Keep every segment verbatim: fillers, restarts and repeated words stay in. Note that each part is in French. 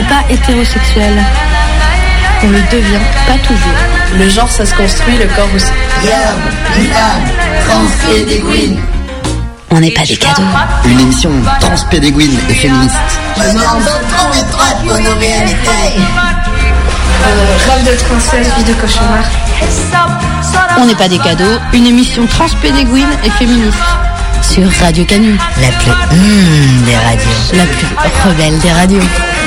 n'est pas hétérosexuel. On le devient pas toujours. Le genre, ça se construit, le corps aussi. Hier, Milan, transpédéguine. On n'est pas des cadeaux. Une émission transpédéguine et féministe. Mais non, trop étroite pour nos réalités. Euh, rêve de princesse, vie de cauchemar. On n'est pas des cadeaux. Une émission transpédéguine et féministe. Sur Radio Canu. La plus hum des radios. La plus rebelle des radios.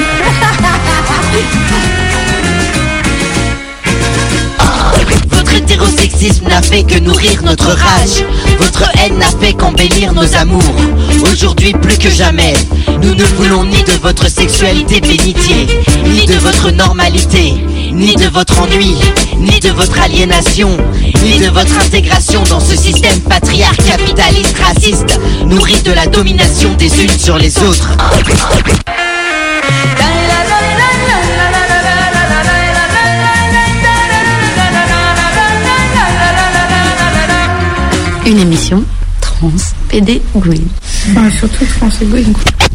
Votre hétérosexisme n'a fait que nourrir notre rage. Votre haine n'a fait qu'embellir nos amours. Aujourd'hui plus que jamais, nous ne voulons ni de votre sexualité bénitier, ni de votre normalité, ni de votre ennui, ni de votre aliénation, ni de votre intégration dans ce système patriarcal, capitaliste, raciste, nourri de la domination des unes sur les autres. Une émission transpédéguine. Ouais, surtout transpédéguine.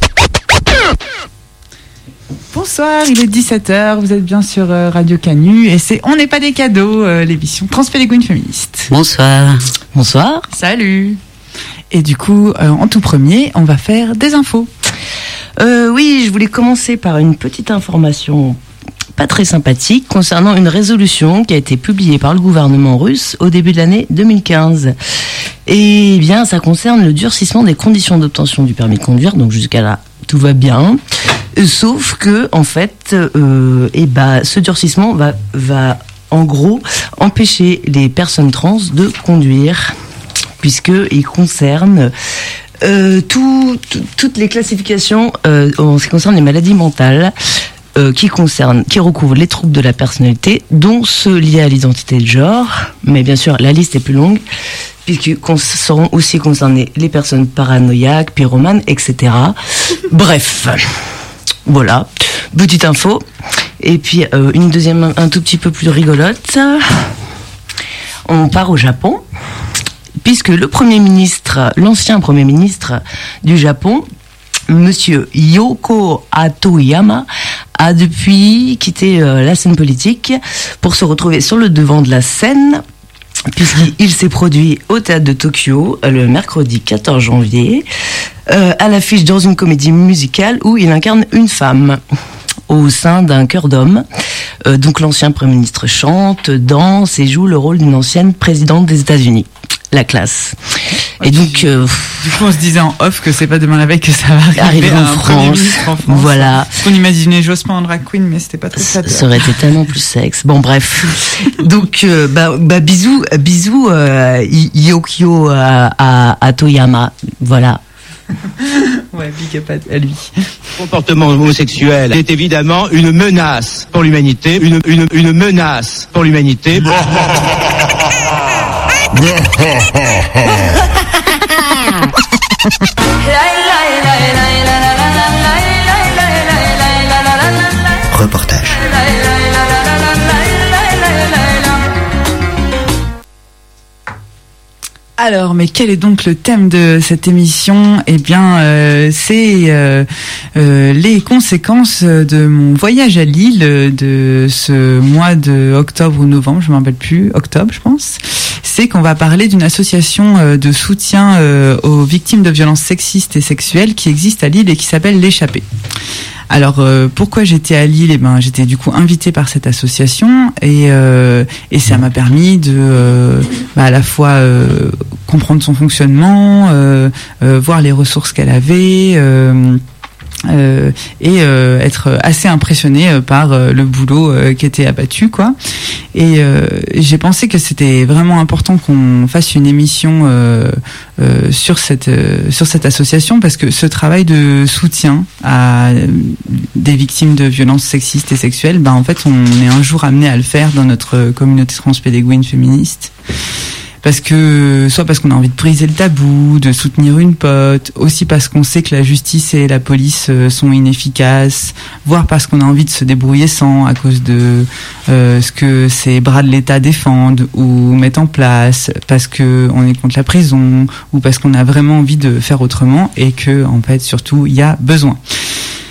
Bonsoir, il est dix-sept heures, vous êtes bien sur Radio Canu et c'est On n'est pas des cadeaux, euh, l'émission transpédéguine féministe. Bonsoir. Bonsoir. Salut. Et du coup, euh, en tout premier, on va faire des infos. Euh, oui, je voulais commencer par une petite information pas très sympathique concernant une résolution qui a été publiée par le gouvernement russe au début de l'année deux mille quinze. Et bien, ça concerne le durcissement des conditions d'obtention du permis de conduire, donc jusqu'à là, tout va bien. Sauf que, en fait, euh, et bah, ce durcissement va, va, en gros, empêcher les personnes trans de conduire, puisqu'il concerne euh, tout, tout, toutes les classifications euh, en ce qui concerne les maladies mentales, euh, qui concernent, qui recouvrent les troubles de la personnalité, dont ceux liés à l'identité de genre. Mais bien sûr, la liste est plus longue, puisque seront aussi concernées les personnes paranoïaques, pyromanes, et cetera. Bref. Voilà, petite info. Et puis euh, une deuxième un tout petit peu plus rigolote. On part au Japon, puisque le Premier ministre, l'ancien Premier ministre du Japon, Monsieur Yoko Hatoyama, a depuis quitté euh, la scène politique pour se retrouver sur le devant de la scène, puisqu'il s'est produit au théâtre de Tokyo le mercredi quatorze janvier, euh, à l'affiche dans une comédie musicale où il incarne une femme au sein d'un chœur d'hommes. Euh, donc l'ancien Premier ministre chante, danse et joue le rôle d'une ancienne présidente des États-Unis. La classe. Et donc, euh, du coup, on se disait en off que c'est pas demain la veille que ça va arriver, arriver en, à un France. Premier ministre en France. Voilà. On imaginait Jospin en drag queen, mais c'était pas très ça. Ça aurait été tellement plus sexe. Bon, bref. Donc, euh, bah, bah, bisous, bisous, euh, Yokio à, à, à Toyama. Voilà. Ouais, big up à lui. Le comportement homosexuel est évidemment une menace pour l'humanité, une, une, une menace pour l'humanité. Reportage. Alors, mais quel est donc le thème de cette émission ? Eh bien, euh, c'est euh, euh, les conséquences de mon voyage à Lille de ce mois de octobre ou novembre, je ne me rappelle plus, octobre, je pense. C'est qu'on va parler d'une association de soutien euh, aux victimes de violences sexistes et sexuelles qui existe à Lille et qui s'appelle l'Échappée. Alors euh, pourquoi j'étais à Lille ? Eh ben j'étais du coup invitée par cette association et euh, et ça m'a permis de euh, bah, à la fois euh, comprendre son fonctionnement, euh, euh, voir les ressources qu'elle avait. Euh, Euh, et euh, être assez impressionnée euh, par euh, le boulot euh, qui était abattu, quoi. Et euh, j'ai pensé que c'était vraiment important qu'on fasse une émission euh, euh, sur cette euh, sur cette association, parce que ce travail de soutien à des victimes de violences sexistes et sexuelles, ben en fait on est un jour amené à le faire dans notre communauté transpédéguine féministe. Parce que, soit parce qu'on a envie de briser le tabou, de soutenir une pote, aussi parce qu'on sait que la justice et la police sont inefficaces, voire parce qu'on a envie de se débrouiller sans à cause de euh, ce que ces bras de l'État défendent ou mettent en place, parce que on est contre la prison, ou parce qu'on a vraiment envie de faire autrement et que, en fait, surtout, il y a besoin.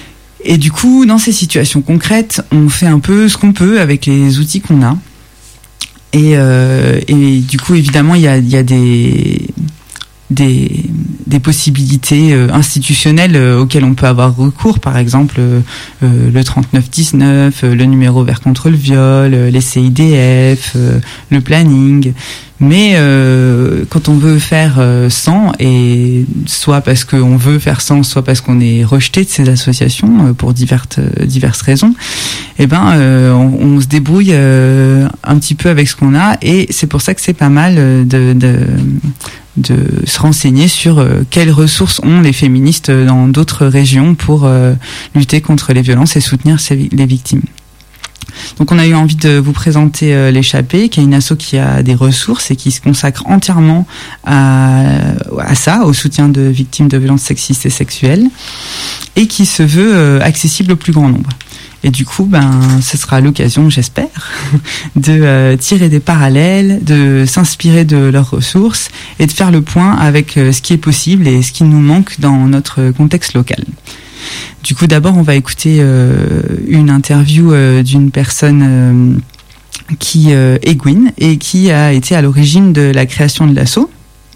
et du coup, dans ces situations concrètes, on fait un peu ce qu'on peut avec les outils qu'on a. Et, euh, et du coup, évidemment, il y a, il y a des, des, des possibilités euh, institutionnelles euh, auxquelles on peut avoir recours. Par exemple, euh, euh, le trente-neuf dix-neuf, euh, le numéro vert contre le viol, euh, les C I D F, euh, le planning. Mais euh, quand on veut faire euh, sans, et soit parce qu'on veut faire sans, soit parce qu'on est rejeté de ces associations euh, pour diverses, euh, diverses raisons, eh ben euh, on, on se débrouille euh, un petit peu avec ce qu'on a, et c'est pour ça que c'est pas mal de, de, de se renseigner sur euh, quelles ressources ont les féministes dans d'autres régions pour euh, lutter contre les violences et soutenir ces, les victimes. Donc on a eu envie de vous présenter euh, l'Échappée, qui est une asso qui a des ressources et qui se consacre entièrement à, à ça, au soutien de victimes de violences sexistes et sexuelles, et qui se veut euh, accessible au plus grand nombre. Et du coup, ben, ce sera l'occasion, j'espère, de euh, tirer des parallèles, de s'inspirer de leurs ressources et de faire le point avec euh, ce qui est possible et ce qui nous manque dans notre contexte local. Du coup, d'abord, on va écouter euh, une interview euh, d'une personne euh, qui euh, est Gwyn et qui a été à l'origine de la création de l'asso.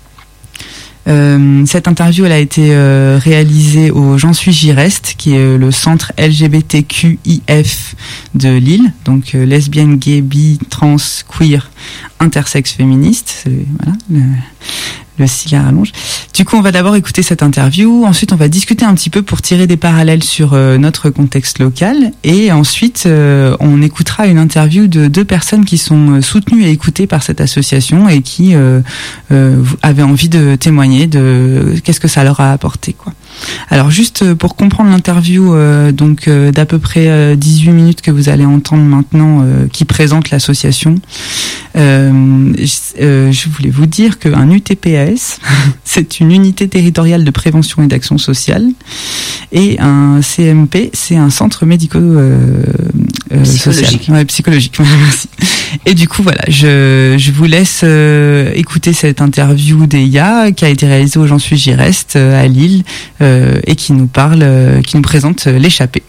Euh, cette interview, elle a été euh, réalisée au J'en suis j'y reste, qui est euh, le centre L G B T Q I F de Lille, donc euh, lesbienne, gay, bi, trans, queer, intersexe, féministe. C'est, voilà, le, le cigare à longe. Du coup, on va d'abord écouter cette interview, ensuite on va discuter un petit peu pour tirer des parallèles sur euh, notre contexte local, et ensuite euh, on écoutera une interview de deux personnes qui sont euh, soutenues et écoutées par cette association et qui euh, euh, avaient envie de témoigner de qu'est-ce que ça leur a apporté, quoi. Alors juste pour comprendre l'interview euh, donc euh, d'à peu près euh, dix-huit minutes que vous allez entendre maintenant, euh, qui présente l'association, euh, euh, je voulais vous dire qu'un U T P A S c'est une unité territoriale de prévention et d'action sociale, et un C M P c'est un centre médico euh, euh, psychologique. social. Ouais, psychologique. Merci. Et du coup voilà, je je vous laisse euh, écouter cette interview d'Eya qui a été réalisée au J'en suis j'y reste euh, à Lille. Euh, et qui nous parle, euh, qui nous présente euh, l'Échappée.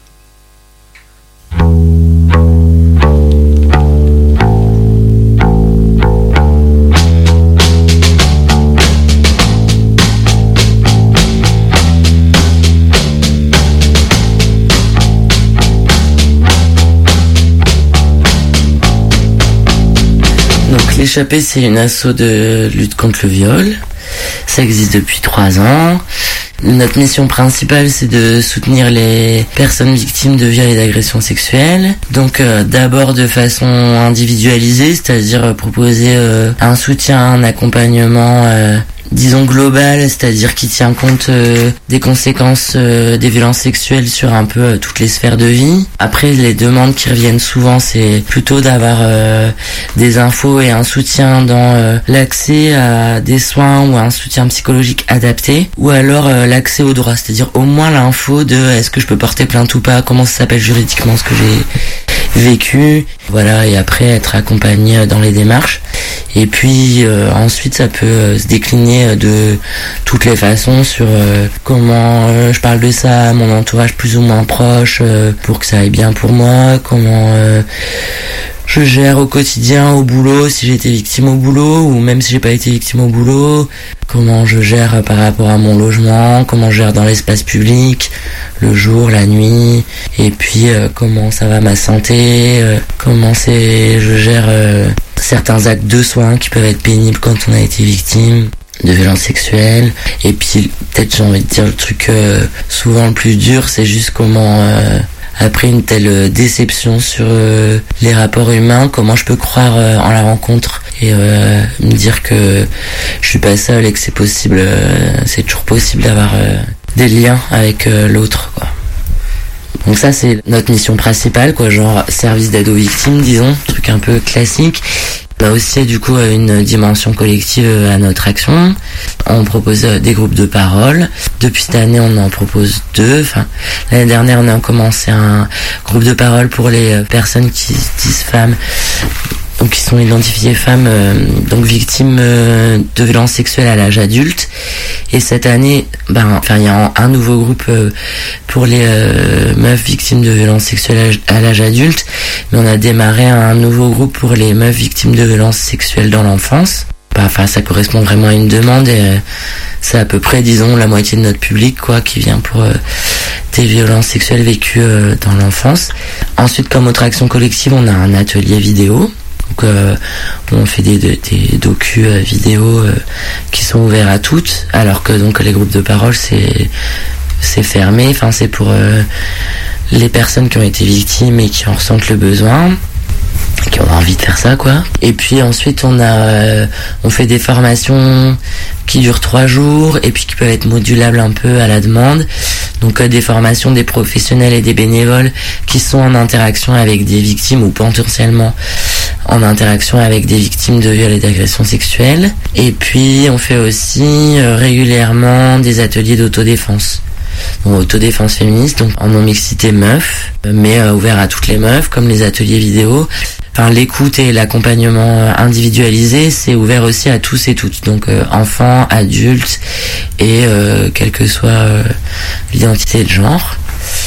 Donc l'Échappée, c'est une asso de lutte contre le viol. Ça existe depuis trois ans. Notre mission principale, c'est de soutenir les personnes victimes de viols et d'agressions sexuelles. Donc euh, d'abord de façon individualisée, c'est-à-dire euh, proposer euh, un soutien, un accompagnement euh, disons global, c'est-à-dire qui tient compte euh, des conséquences euh, des violences sexuelles sur un peu euh, toutes les sphères de vie. Après, les demandes qui reviennent souvent, c'est plutôt d'avoir euh, des infos et un soutien dans euh, l'accès à des soins ou à un soutien psychologique adapté, ou alors euh, l'accès au droit, c'est-à-dire au moins l'info de est-ce que je peux porter plainte ou pas, comment ça s'appelle juridiquement ce que j'ai vécu, voilà, et après être accompagné dans les démarches. Et puis euh, ensuite ça peut euh, se décliner de toutes les façons sur euh, comment euh, je parle de ça à mon entourage plus ou moins proche euh, pour que ça aille bien pour moi, comment euh, je gère au quotidien, au boulot, si j'ai été victime au boulot, ou même si j'ai pas été victime au boulot, comment je gère par rapport à mon logement, comment je gère dans l'espace public, le jour, la nuit, et puis euh, comment ça va ma santé, euh, comment c'est, je gère euh, certains actes de soins qui peuvent être pénibles quand on a été victime de violences sexuelles. Et puis peut-être j'ai envie de dire le truc euh, souvent le plus dur, c'est juste comment euh, après une telle déception sur euh, les rapports humains, comment je peux croire euh, en la rencontre et euh, me dire que je suis pas seule et que c'est possible, euh, c'est toujours possible d'avoir euh, des liens avec euh, l'autre, quoi. Donc ça, c'est notre mission principale, quoi, genre service d'aide aux victimes, disons, truc un peu classique. On a aussi du coup une dimension collective à notre action. On propose des groupes de parole. Depuis cette année, on en propose deux. Enfin, l'année dernière, on a commencé un groupe de parole pour les personnes qui se disent femmes, donc qui sont identifiées femmes, euh, donc victimes euh, de violences sexuelles à l'âge adulte. Et cette année, ben, enfin, il y a un nouveau groupe euh, pour les euh, meufs victimes de violences sexuelles à l'âge adulte, mais on a démarré un nouveau groupe pour les meufs victimes de violences sexuelles dans l'enfance. Enfin, ça correspond vraiment à une demande et euh, c'est à peu près, disons, la moitié de notre public, quoi, qui vient pour euh, des violences sexuelles vécues euh, dans l'enfance. Ensuite, comme autre action collective, on a un atelier vidéo. Donc, euh, on fait des, des, des docus euh, vidéo euh, qui sont ouverts à toutes, alors que donc les groupes de parole, c'est c'est fermé. Enfin, c'est pour euh, les personnes qui ont été victimes et qui en ressentent le besoin, qui ont envie de faire ça, quoi. Et puis ensuite on a euh, on fait des formations qui durent trois jours et puis qui peuvent être modulables un peu à la demande. Donc euh, des formations des professionnels et des bénévoles qui sont en interaction avec des victimes ou potentiellement en interaction avec des victimes de viols et d'agressions sexuelles. Et puis on fait aussi euh, régulièrement des ateliers d'autodéfense. Donc, autodéfense féministe, donc en non-mixité meuf, mais euh, ouvert à toutes les meufs, comme les ateliers vidéo. Enfin, l'écoute et l'accompagnement individualisé, c'est ouvert aussi à tous et toutes. Donc euh, enfants, adultes et euh, quelle que soit euh, l'identité de genre.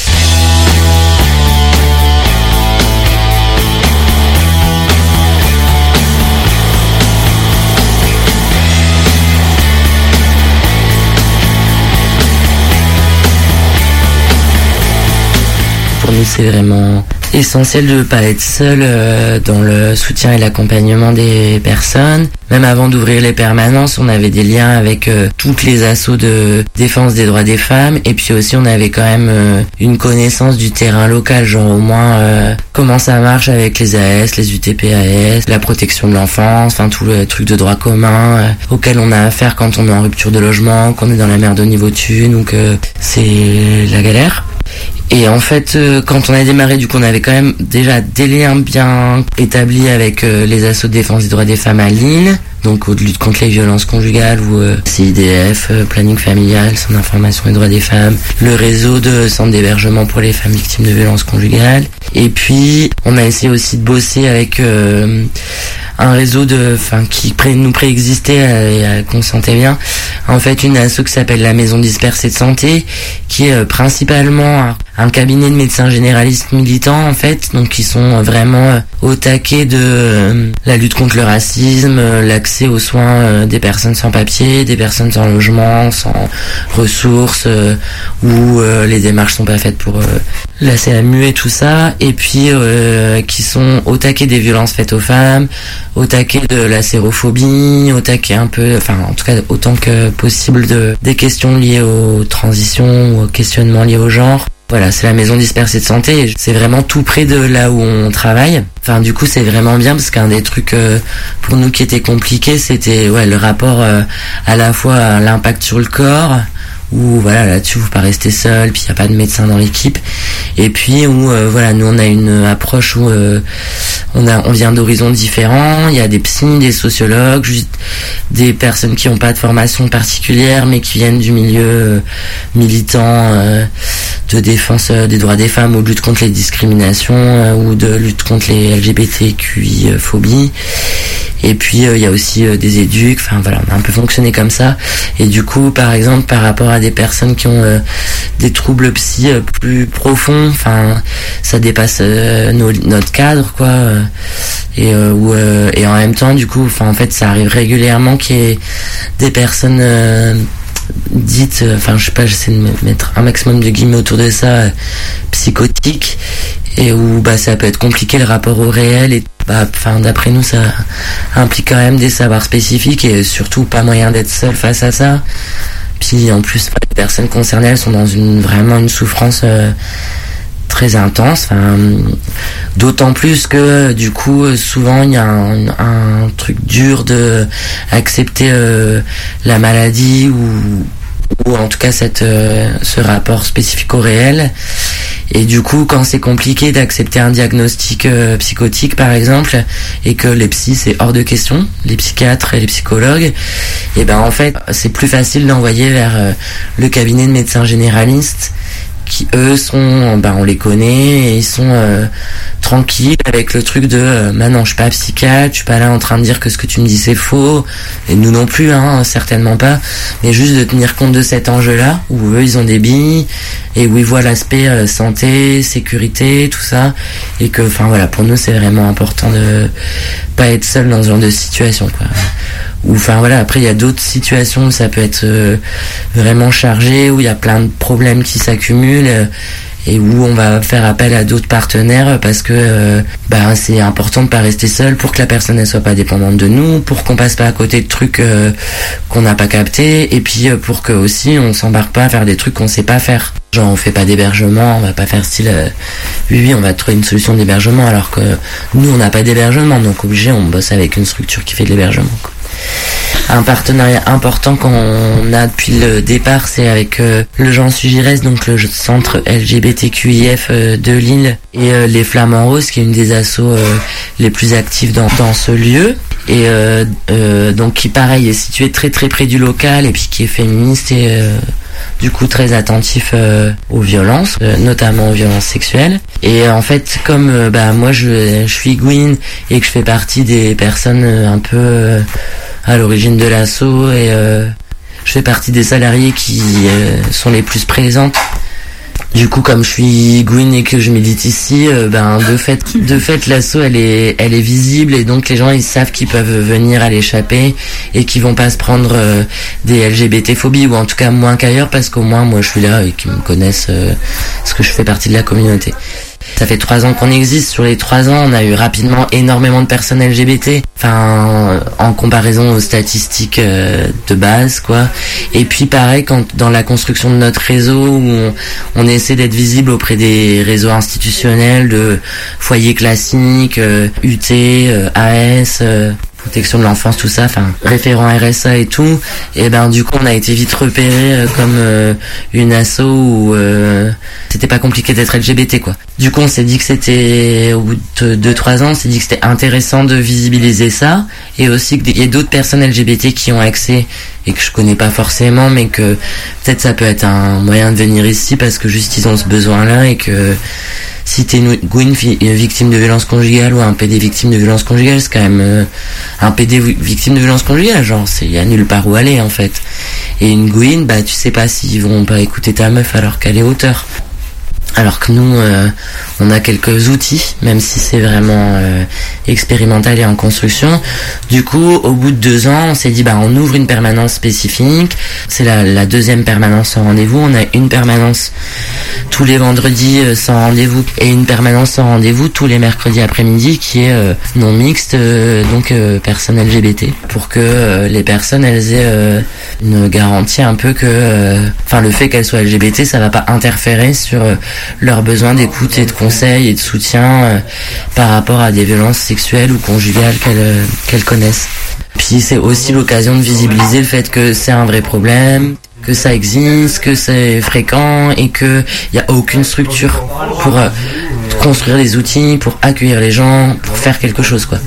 Pour nous, c'est vraiment essentiel de ne pas être seul euh, dans le soutien et l'accompagnement des personnes. Même avant d'ouvrir les permanences, on avait des liens avec euh, toutes les assos de défense des droits des femmes. Et puis aussi, on avait quand même euh, une connaissance du terrain local, genre au moins euh, comment ça marche avec les A S, les U T P A S, la protection de l'enfance, enfin tout le truc de droit commun euh, auquel on a affaire quand on est en rupture de logement, qu'on est dans la merde au niveau thune, donc euh, c'est la galère. Et en fait, euh, quand on a démarré, du coup, on avait quand même déjà des liens bien établis avec euh, les assos de défense des droits des femmes à Lille, donc de lutte contre les violences conjugales ou euh, C I D F, euh, planning familial, centre d'information des droits des femmes, le réseau de centres d'hébergement pour les femmes victimes de violences conjugales. Et puis, on a essayé aussi de bosser avec euh, un réseau de, enfin, qui pré, nous préexistait et euh, qu'on sentait bien. En fait, une asso qui s'appelle la Maison Dispersée de Santé, qui est euh, principalement un, un cabinet de médecins généralistes militants, en fait, donc qui sont vraiment euh, au taquet de euh, la lutte contre le racisme, euh, l'accès aux soins euh, des personnes sans papier, des personnes sans logement, sans ressources, euh, où euh, les démarches sont pas faites pour euh, la C M U et tout ça, et puis euh, qui sont au taquet des violences faites aux femmes, au taquet de la sérophobie, au taquet un peu, enfin en tout cas autant que possible de des questions liées aux transitions ou aux questionnements liés au genre. Voilà, c'est la Maison Dispersée de Santé et c'est vraiment tout près de là où on travaille. Enfin, du coup, c'est vraiment bien parce qu'un des trucs euh, pour nous qui était compliqué, c'était ouais le rapport euh, à la fois à l'impact sur le corps, où voilà, là-dessus vous pas rester seul, puis il y a pas de médecin dans l'équipe, et puis où euh, voilà, nous on a une approche où euh, on a on vient d'horizons différents, il y a des psys, des sociologues, juste des personnes qui ont pas de formation particulière mais qui viennent du milieu euh, militant euh, de défense euh, des droits des femmes ou de lutte contre les discriminations euh, ou de lutte contre les L G B T Q I euh, phobies. Et puis il euh, y a aussi euh, des éducs, enfin voilà, on a un peu fonctionné comme ça. Et du coup, par exemple, par rapport à des personnes qui ont euh, des troubles psy euh, plus profonds, enfin ça dépasse euh, nos, notre cadre, quoi. Euh, et euh, où, euh, et en même temps, du coup, enfin en fait, ça arrive régulièrement qu'il y ait des personnes euh, dites, enfin euh, je sais pas, j'essaie de mettre un maximum de guillemets autour de ça, euh, psychotiques, et où bah ça peut être compliqué le rapport au réel, et bah enfin d'après nous ça implique quand même des savoirs spécifiques et surtout pas moyen d'être seul face à ça. Puis en plus les personnes concernées, elles sont dans une vraiment une souffrance euh, très intense, enfin, d'autant plus que du coup souvent il y a un, un truc dur de accepter euh, la maladie ou ou en tout cas cette euh, ce rapport spécifique au réel. Et du coup, quand c'est compliqué d'accepter un diagnostic euh, psychotique, par exemple, et que les psys, c'est hors de question, les psychiatres et les psychologues, et ben en fait, c'est plus facile d'envoyer vers euh, le cabinet de médecins généralistes qui eux sont, ben on les connaît, et ils sont euh, tranquilles avec le truc de euh, bah non, je suis pas psychiatre, je suis pas là en train de dire que ce que tu me dis c'est faux, et nous non plus, hein, certainement pas, mais juste de tenir compte de cet enjeu-là, où eux ils ont des billes, et où ils voient l'aspect euh, santé, sécurité, tout ça, et que, enfin voilà, pour nous c'est vraiment important de pas être seul dans ce genre de situation, quoi. Ou enfin voilà, après il y a d'autres situations où ça peut être euh, vraiment chargé, où il y a plein de problèmes qui s'accumulent, euh, et où on va faire appel à d'autres partenaires parce que euh, bah c'est important de pas rester seul pour que la personne ne soit pas dépendante de nous, pour qu'on passe pas à côté de trucs euh, qu'on n'a pas capté, et puis euh, pour que aussi on s'embarque pas à faire des trucs qu'on sait pas faire. Genre on fait pas d'hébergement, on va pas faire style euh, oui oui on va trouver une solution d'hébergement alors que nous on n'a pas d'hébergement, donc obligé on bosse avec une structure qui fait de l'hébergement, quoi. Un partenariat important qu'on a depuis le départ, c'est avec euh, le J'en suis Giresse, donc le centre L G B T Q I F euh, de Lille, et euh, les Flamands Roses, qui est une des assos euh, les plus actives dans, dans ce lieu, et euh, euh, donc qui pareil est situé très très près du local, et puis qui est féministe et euh, du coup très attentif euh, aux violences, euh, notamment aux violences sexuelles. Et euh, en fait, comme euh, bah moi je, je suis Gwyn et que je fais partie des personnes euh, un peu euh, à l'origine de l'asso, et euh, je fais partie des salariés qui euh, sont les plus présentes. Du coup, comme je suis Gwyn et que je milite ici, euh, ben de fait, de fait, l'asso elle est, elle est visible, et donc les gens ils savent qu'ils peuvent venir à l'échappée et qu'ils vont pas se prendre euh, des L G B T phobies, ou en tout cas moins qu'ailleurs, parce qu'au moins moi je suis là et qu'ils me connaissent euh, parce que je fais partie de la communauté. Ça fait trois ans qu'on existe. Sur les trois ans, on a eu rapidement énormément de personnes L G B T. Enfin, en comparaison aux statistiques euh, de base, quoi. Et puis pareil, quand dans la construction de notre réseau, où on, on essaie d'être visible auprès des réseaux institutionnels, de foyers classiques, euh, U T, euh, A S... Euh, protection de l'enfance, tout ça, enfin référent R S A et tout, et ben du coup on a été vite repéré euh, comme euh, une asso où euh, c'était pas compliqué d'être L G B T, quoi. Du coup on s'est dit que c'était, au bout de deux trois ans, on s'est dit que c'était intéressant de visibiliser ça, et aussi qu'il y ait d'autres personnes L G B T qui ont accès et que je connais pas forcément, mais que peut-être ça peut être un moyen de venir ici parce que juste ils ont ce besoin là, et que si t'es une Gwyn victime de violence conjugale ou un P D victime de violence conjugale, c'est quand même euh, un P D victime de violence conjugale, genre c'est y a nulle part où aller en fait. Et une Gwyn, bah tu sais pas s'ils vont pas écouter ta meuf alors qu'elle est auteur. Alors que nous, euh, on a quelques outils, même si c'est vraiment euh, expérimental et en construction. Du coup, au bout de deux ans, on s'est dit, bah, on ouvre une permanence spécifique. C'est la, la deuxième permanence sans rendez-vous. On a une permanence tous les vendredis euh, sans rendez-vous, et une permanence sans rendez-vous tous les mercredis après-midi, qui est euh, non mixte, euh, donc euh, personnes L G B T, pour que euh, les personnes, elles aient euh, une garantie un peu que, enfin, euh, le fait qu'elles soient L G B T, ça va pas interférer sur euh, leurs besoins d'écoute et de conseils et de soutien euh, par rapport à des violences sexuelles ou conjugales qu'elles euh, qu'elles connaissent. Puis c'est aussi l'occasion de visibiliser le fait que c'est un vrai problème, que ça existe, que c'est fréquent, et que il y a aucune structure pour euh, construire des outils, pour accueillir les gens, pour faire quelque chose, quoi.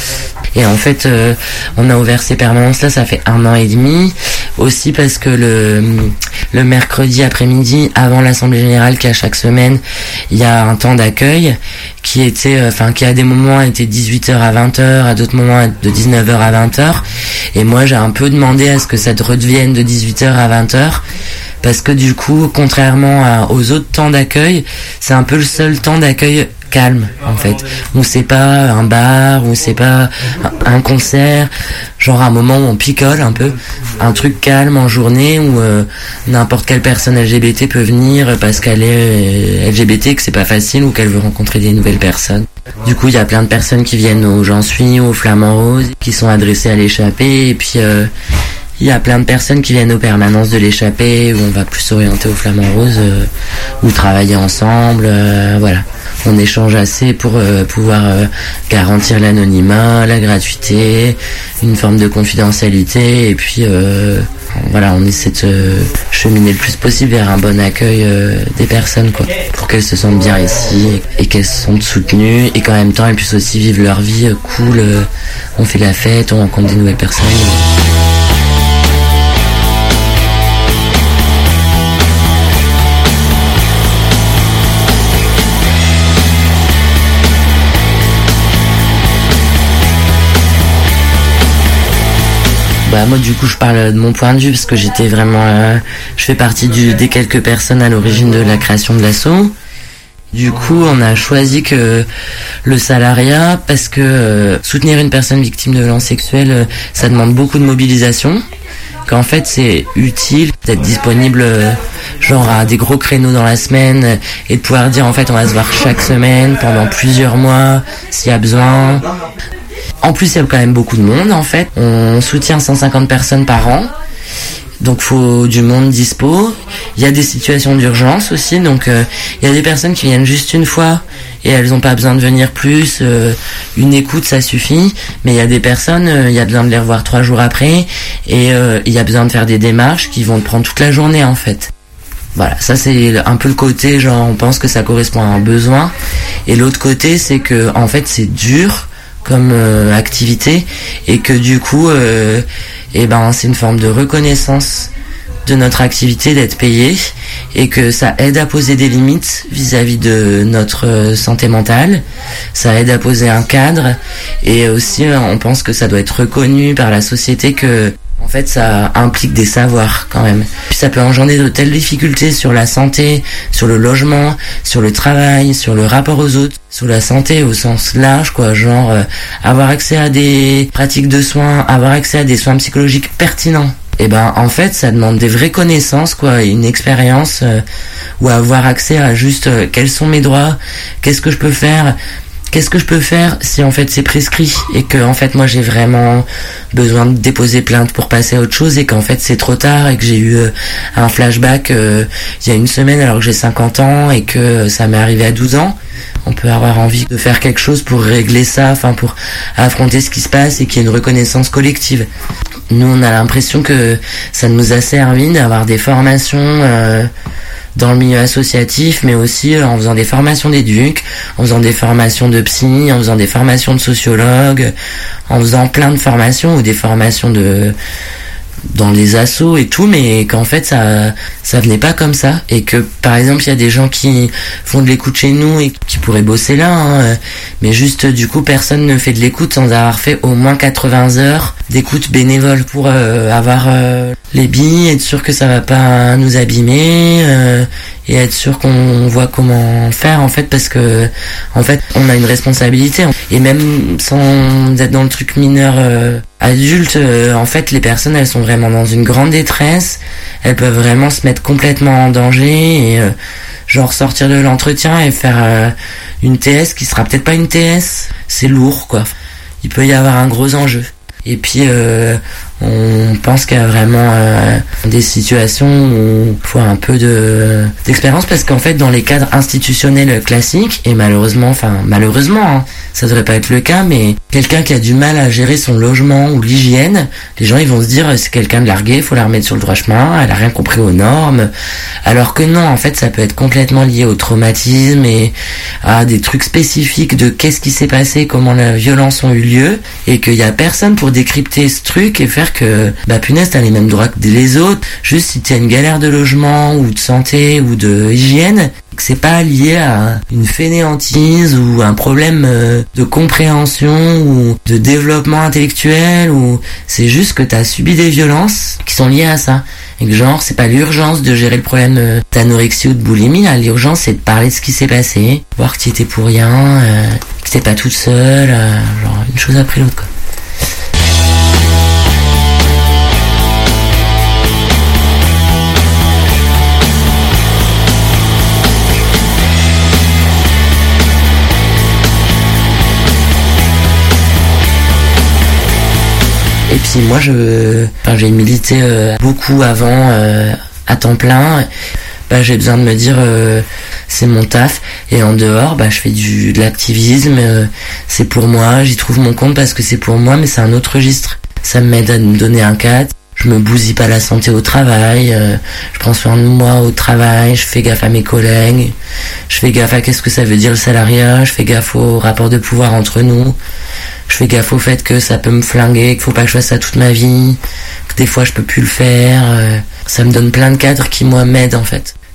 Et en fait, euh, on a ouvert ces permanences-là, ça fait un an et demi, aussi parce que le, le mercredi après-midi, avant l'Assemblée Générale qui a chaque semaine, il y a un temps d'accueil qui était, enfin, qui à des moments était dix-huit heures à vingt heures, à d'autres moments de dix-neuf heures à vingt heures. Et moi, j'ai un peu demandé à ce que ça redevienne de dix-huit heures à vingt heures. Parce que du coup, contrairement à, aux autres temps d'accueil, c'est un peu le seul temps d'accueil calme, en fait, où c'est pas un bar, où c'est pas un, un concert, genre un moment où on picole un peu, un truc calme en journée où euh, n'importe quelle personne L G B T peut venir parce qu'elle est euh, L G B T, que c'est pas facile, ou qu'elle veut rencontrer des nouvelles personnes. Du coup, il y a plein de personnes qui viennent au J'en suis, au Flamand Rose, qui sont adressées à l'échappée, et puis euh, il y a plein de personnes qui viennent aux permanences de l'échappée, où on va plus s'orienter au Flamand Rose, euh, ou travailler ensemble, euh, voilà. On échange assez pour euh, pouvoir euh, garantir l'anonymat, la gratuité, une forme de confidentialité, et puis euh, voilà, on essaie de se cheminer le plus possible vers un bon accueil euh, des personnes, quoi, pour qu'elles se sentent bien ici et qu'elles se sentent soutenues, et qu'en même temps elles puissent aussi vivre leur vie euh, cool. Euh, on fait la fête, on rencontre des nouvelles personnes. Bah moi du coup je parle de mon point de vue parce que j'étais vraiment, euh, je fais partie du, des quelques personnes à l'origine de la création de l'asso. Du coup on a choisi que le salariat parce que euh, soutenir une personne victime de violences sexuelles, euh, ça demande beaucoup de mobilisation. Qu'en fait c'est utile d'être disponible euh, genre à des gros créneaux dans la semaine euh, et de pouvoir dire en fait on va se voir chaque semaine pendant plusieurs mois s'il y a besoin. En plus il y a quand même beaucoup de monde en fait, on soutient cent cinquante personnes par an, donc faut du monde dispo. Il y a des situations d'urgence aussi, donc euh, il y a des personnes qui viennent juste une fois et elles n'ont pas besoin de venir plus, euh, une écoute ça suffit, mais il y a des personnes, euh, il y a besoin de les revoir trois jours après et euh, il y a besoin de faire des démarches qui vont te prendre toute la journée en fait. Voilà, ça c'est un peu le côté genre on pense que ça correspond à un besoin, et l'autre côté c'est que en fait c'est dur comme euh, activité et que du coup euh, et ben c'est une forme de reconnaissance de notre activité d'être payé et que ça aide à poser des limites vis-à-vis de notre santé mentale, ça aide à poser un cadre et aussi on pense que ça doit être reconnu par la société que en fait ça implique des savoirs quand même. Puis ça peut engendrer de telles difficultés sur la santé, sur le logement, sur le travail, sur le rapport aux autres, sur la santé au sens large quoi, genre euh, avoir accès à des pratiques de soins, avoir accès à des soins psychologiques pertinents. Et ben en fait ça demande des vraies connaissances quoi, une expérience euh, ou avoir accès à juste euh, quels sont mes droits, qu'est-ce que je peux faire, qu'est-ce que je peux faire si en fait c'est prescrit et que en fait moi j'ai vraiment besoin de déposer plainte pour passer à autre chose et qu'en fait c'est trop tard et que j'ai eu euh, un flashback euh, il y a une semaine alors que j'ai cinquante ans et que euh, ça m'est arrivé à douze ans. On peut avoir envie de faire quelque chose pour régler ça, enfin pour affronter ce qui se passe et qu'il y ait une reconnaissance collective. Nous on a l'impression que ça nous a servi d'avoir des formations euh, dans le milieu associatif, mais aussi euh, en faisant des formations d'éduc, en faisant des formations de psy, en faisant des formations de sociologue, en faisant plein de formations ou des formations de dans les assos et tout, mais qu'en fait ça ça venait pas comme ça et que par exemple il y a des gens qui font de l'écoute chez nous et qui pourraient bosser là hein, mais juste du coup personne ne fait de l'écoute sans avoir fait au moins quatre-vingts heures d'écoute bénévole pour euh, avoir euh, les billes, être sûr que ça va pas nous abîmer euh, et être sûr qu'on voit comment faire en fait, parce que en fait on a une responsabilité et même sans être dans le truc mineur euh, adulte euh, en fait les personnes elles sont vraiment dans une grande détresse, elles peuvent vraiment se mettre complètement en danger et euh, genre sortir de l'entretien et faire euh, une T S qui sera peut-être pas une T S, c'est lourd quoi, il peut y avoir un gros enjeu. Et puis euh, on pense qu'il y a vraiment euh, des situations où il faut un peu de d'expérience parce qu'en fait dans les cadres institutionnels classiques et malheureusement, enfin malheureusement hein, ça devrait pas être le cas, mais quelqu'un qui a du mal à gérer son logement ou l'hygiène, les gens ils vont se dire c'est quelqu'un de largué, faut la remettre sur le droit chemin, elle a rien compris aux normes, alors que non en fait ça peut être complètement lié au traumatisme et à des trucs spécifiques de qu'est-ce qui s'est passé, comment la violence ont eu lieu et qu'il y a personne pour décrypter ce truc et faire que bah punaise t'as les mêmes droits que les autres, juste si t'as une galère de logement ou de santé ou de hygiène, que c'est pas lié à une fainéantise ou un problème de compréhension ou de développement intellectuel, ou c'est juste que t'as subi des violences qui sont liées à ça et que genre c'est pas l'urgence de gérer le problème d'anorexie ou de boulimie là, l'urgence c'est de parler de ce qui s'est passé, voir que t'y étais pour rien, euh, que t'es pas toute seule, euh, genre une chose après l'autre quoi. Et puis moi je, enfin, j'ai milité euh, beaucoup avant euh, à temps plein. Bah, j'ai besoin de me dire euh, c'est mon taf et en dehors bah je fais du de l'activisme, euh, c'est pour moi, j'y trouve mon compte parce que c'est pour moi, mais c'est un autre registre. Ça m'aide à me donner un cadre. Je me bousille pas la santé au travail, euh, je prends soin de moi au travail, je fais gaffe à mes collègues, je fais gaffe à qu'est-ce que ça veut dire le salariat, je fais gaffe au rapport de pouvoir entre nous, je fais gaffe au fait que ça peut me flinguer, qu'il faut pas que je fasse ça toute ma vie, que des fois je peux plus le faire, euh, ça me donne plein de cadres qui moi m'aident en fait.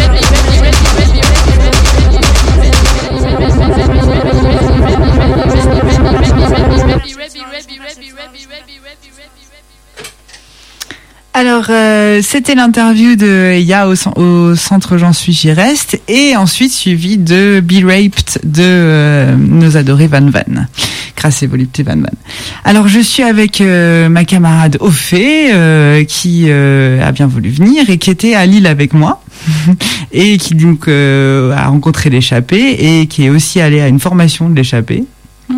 Alors, euh, euh, c'était l'interview de Ya au, au centre J'en suis, j'y reste, et ensuite suivi de Be Raped de euh, nos adorés Van Van. Grâce et volupté Van Van. Alors je suis avec euh, ma camarade Ophé euh, qui euh, a bien voulu venir et qui était à Lille avec moi et qui donc euh, a rencontré l'échappée et qui est aussi allé à une formation de l'échappée. Mm.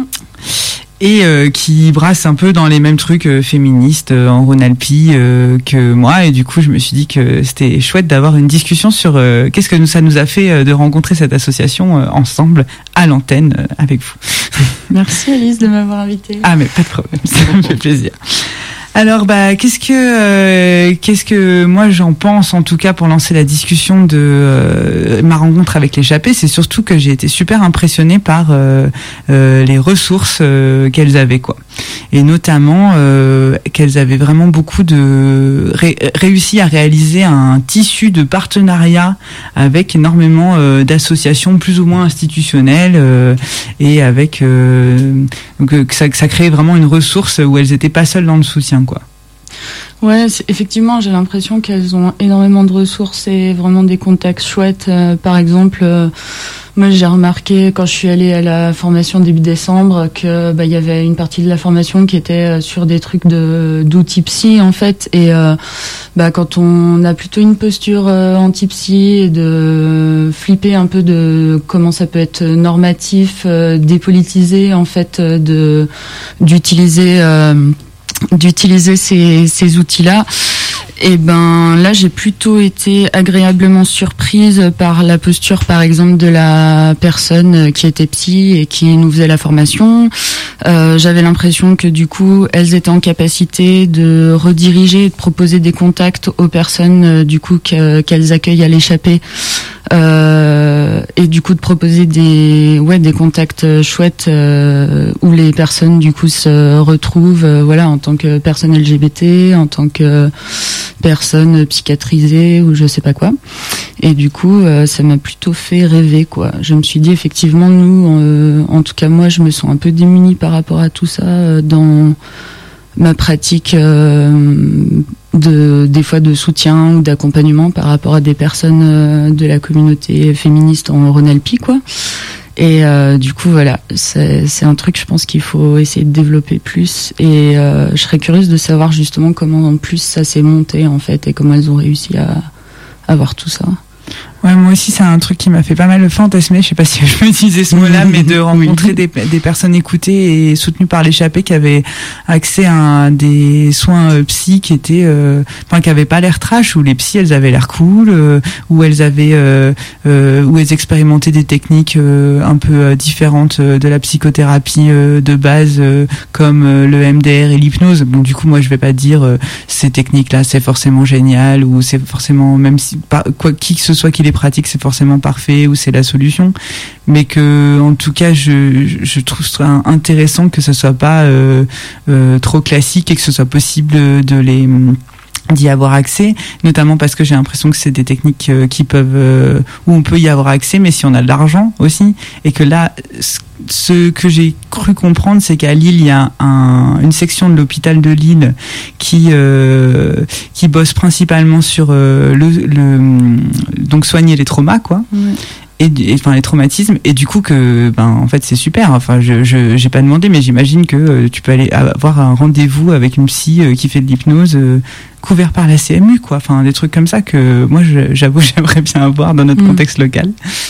Et euh, qui brasse un peu dans les mêmes trucs euh, féministes euh, en Rhône-Alpes euh, que moi. Et du coup, je me suis dit que c'était chouette d'avoir une discussion sur euh, qu'est-ce que nous, ça nous a fait euh, de rencontrer cette association euh, ensemble à l'antenne euh, avec vous. Merci Alice de m'avoir invitée. Ah mais pas de problème, ça me fait plaisir. Alors bah qu'est-ce que euh, qu'est-ce que moi j'en pense en tout cas pour lancer la discussion de euh, ma rencontre avec l'échappée, c'est surtout que j'ai été super impressionnée par euh, euh, les ressources euh, qu'elles avaient quoi, et notamment euh, qu'elles avaient vraiment beaucoup de ré- réussi à réaliser un tissu de partenariat avec énormément euh, d'associations plus ou moins institutionnelles euh, et avec euh, donc euh, que ça, que ça créait vraiment une ressource où elles étaient pas seules dans le soutien quoi. Ouais, c'est, effectivement, j'ai l'impression qu'elles ont énormément de ressources et vraiment des contacts chouettes. Euh, par exemple, euh, moi j'ai remarqué quand je suis allée à la formation début décembre que bah il y avait une partie de la formation qui était sur des trucs de d'outils psy en fait, et euh, bah quand on a plutôt une posture euh, anti-psy et de flipper un peu de comment ça peut être normatif, euh, dépolitisé en fait, euh, de d'utiliser euh, d'utiliser ces, ces outils-là. Et ben là, j'ai plutôt été agréablement surprise par la posture, par exemple, de la personne qui était psy et qui nous faisait la formation. Euh, j'avais l'impression que du coup, elles étaient en capacité de rediriger et de proposer des contacts aux personnes euh, du coup que, qu'elles accueillent à l'échappée. Euh, et du coup de proposer des ouais des contacts chouettes euh, où les personnes du coup se retrouvent euh, voilà en tant que personnes L G B T, en tant que personnes psychiatrisées ou je sais pas quoi. Et du coup euh, ça m'a plutôt fait rêver quoi. Je me suis dit effectivement nous euh, en tout cas moi je me sens un peu démunie par rapport à tout ça euh, dans ma pratique euh, de des fois de soutien ou d'accompagnement par rapport à des personnes euh, de la communauté féministe en Rhône-Alpes quoi. Et euh, du coup voilà, c'est c'est un truc je pense qu'il faut essayer de développer plus, et euh, je serais curieuse de savoir justement comment en plus ça s'est monté en fait et comment elles ont réussi à avoir tout ça. Ouais, moi aussi, c'est un truc qui m'a fait pas mal fantasmer. Je sais pas si je peux utiliser ce mot-là, mais de rencontrer oui. des, des personnes écoutées et soutenues par l'échappée qui avaient accès à des soins euh, psy qui étaient, euh, enfin, qui avaient pas l'air trash, où les psys, elles avaient l'air cool, euh, où elles avaient, euh, euh, où elles expérimentaient des techniques euh, un peu euh, différentes euh, de la psychothérapie euh, de base, euh, comme euh, le M D R et l'hypnose. Bon, du coup, moi, je vais pas dire euh, ces techniques-là, c'est forcément génial, ou c'est forcément, même si, pas, quoi, qui que ce soit qui les pratique c'est forcément parfait ou c'est la solution, mais que en tout cas je, je trouve ça intéressant que ce soit pas euh, euh, trop classique et que ce soit possible de les d'y avoir accès, notamment parce que j'ai l'impression que c'est des techniques euh, qui peuvent euh, où on peut y avoir accès, mais si on a de l'argent aussi, et que là ce que j'ai cru comprendre, c'est qu'à Lille il y a un, une section de l'hôpital de Lille qui euh, qui bosse principalement sur euh, le, le donc soigner les traumas quoi. Ouais. Et, et enfin les traumatismes, et du coup que ben en fait c'est super, enfin je je j'ai pas demandé, mais j'imagine que euh, tu peux aller avoir un rendez-vous avec une psy euh, qui fait de l'hypnose euh, couvert par la C M U quoi, enfin des trucs comme ça que moi je, j'avoue j'aimerais bien avoir dans notre mmh. contexte local.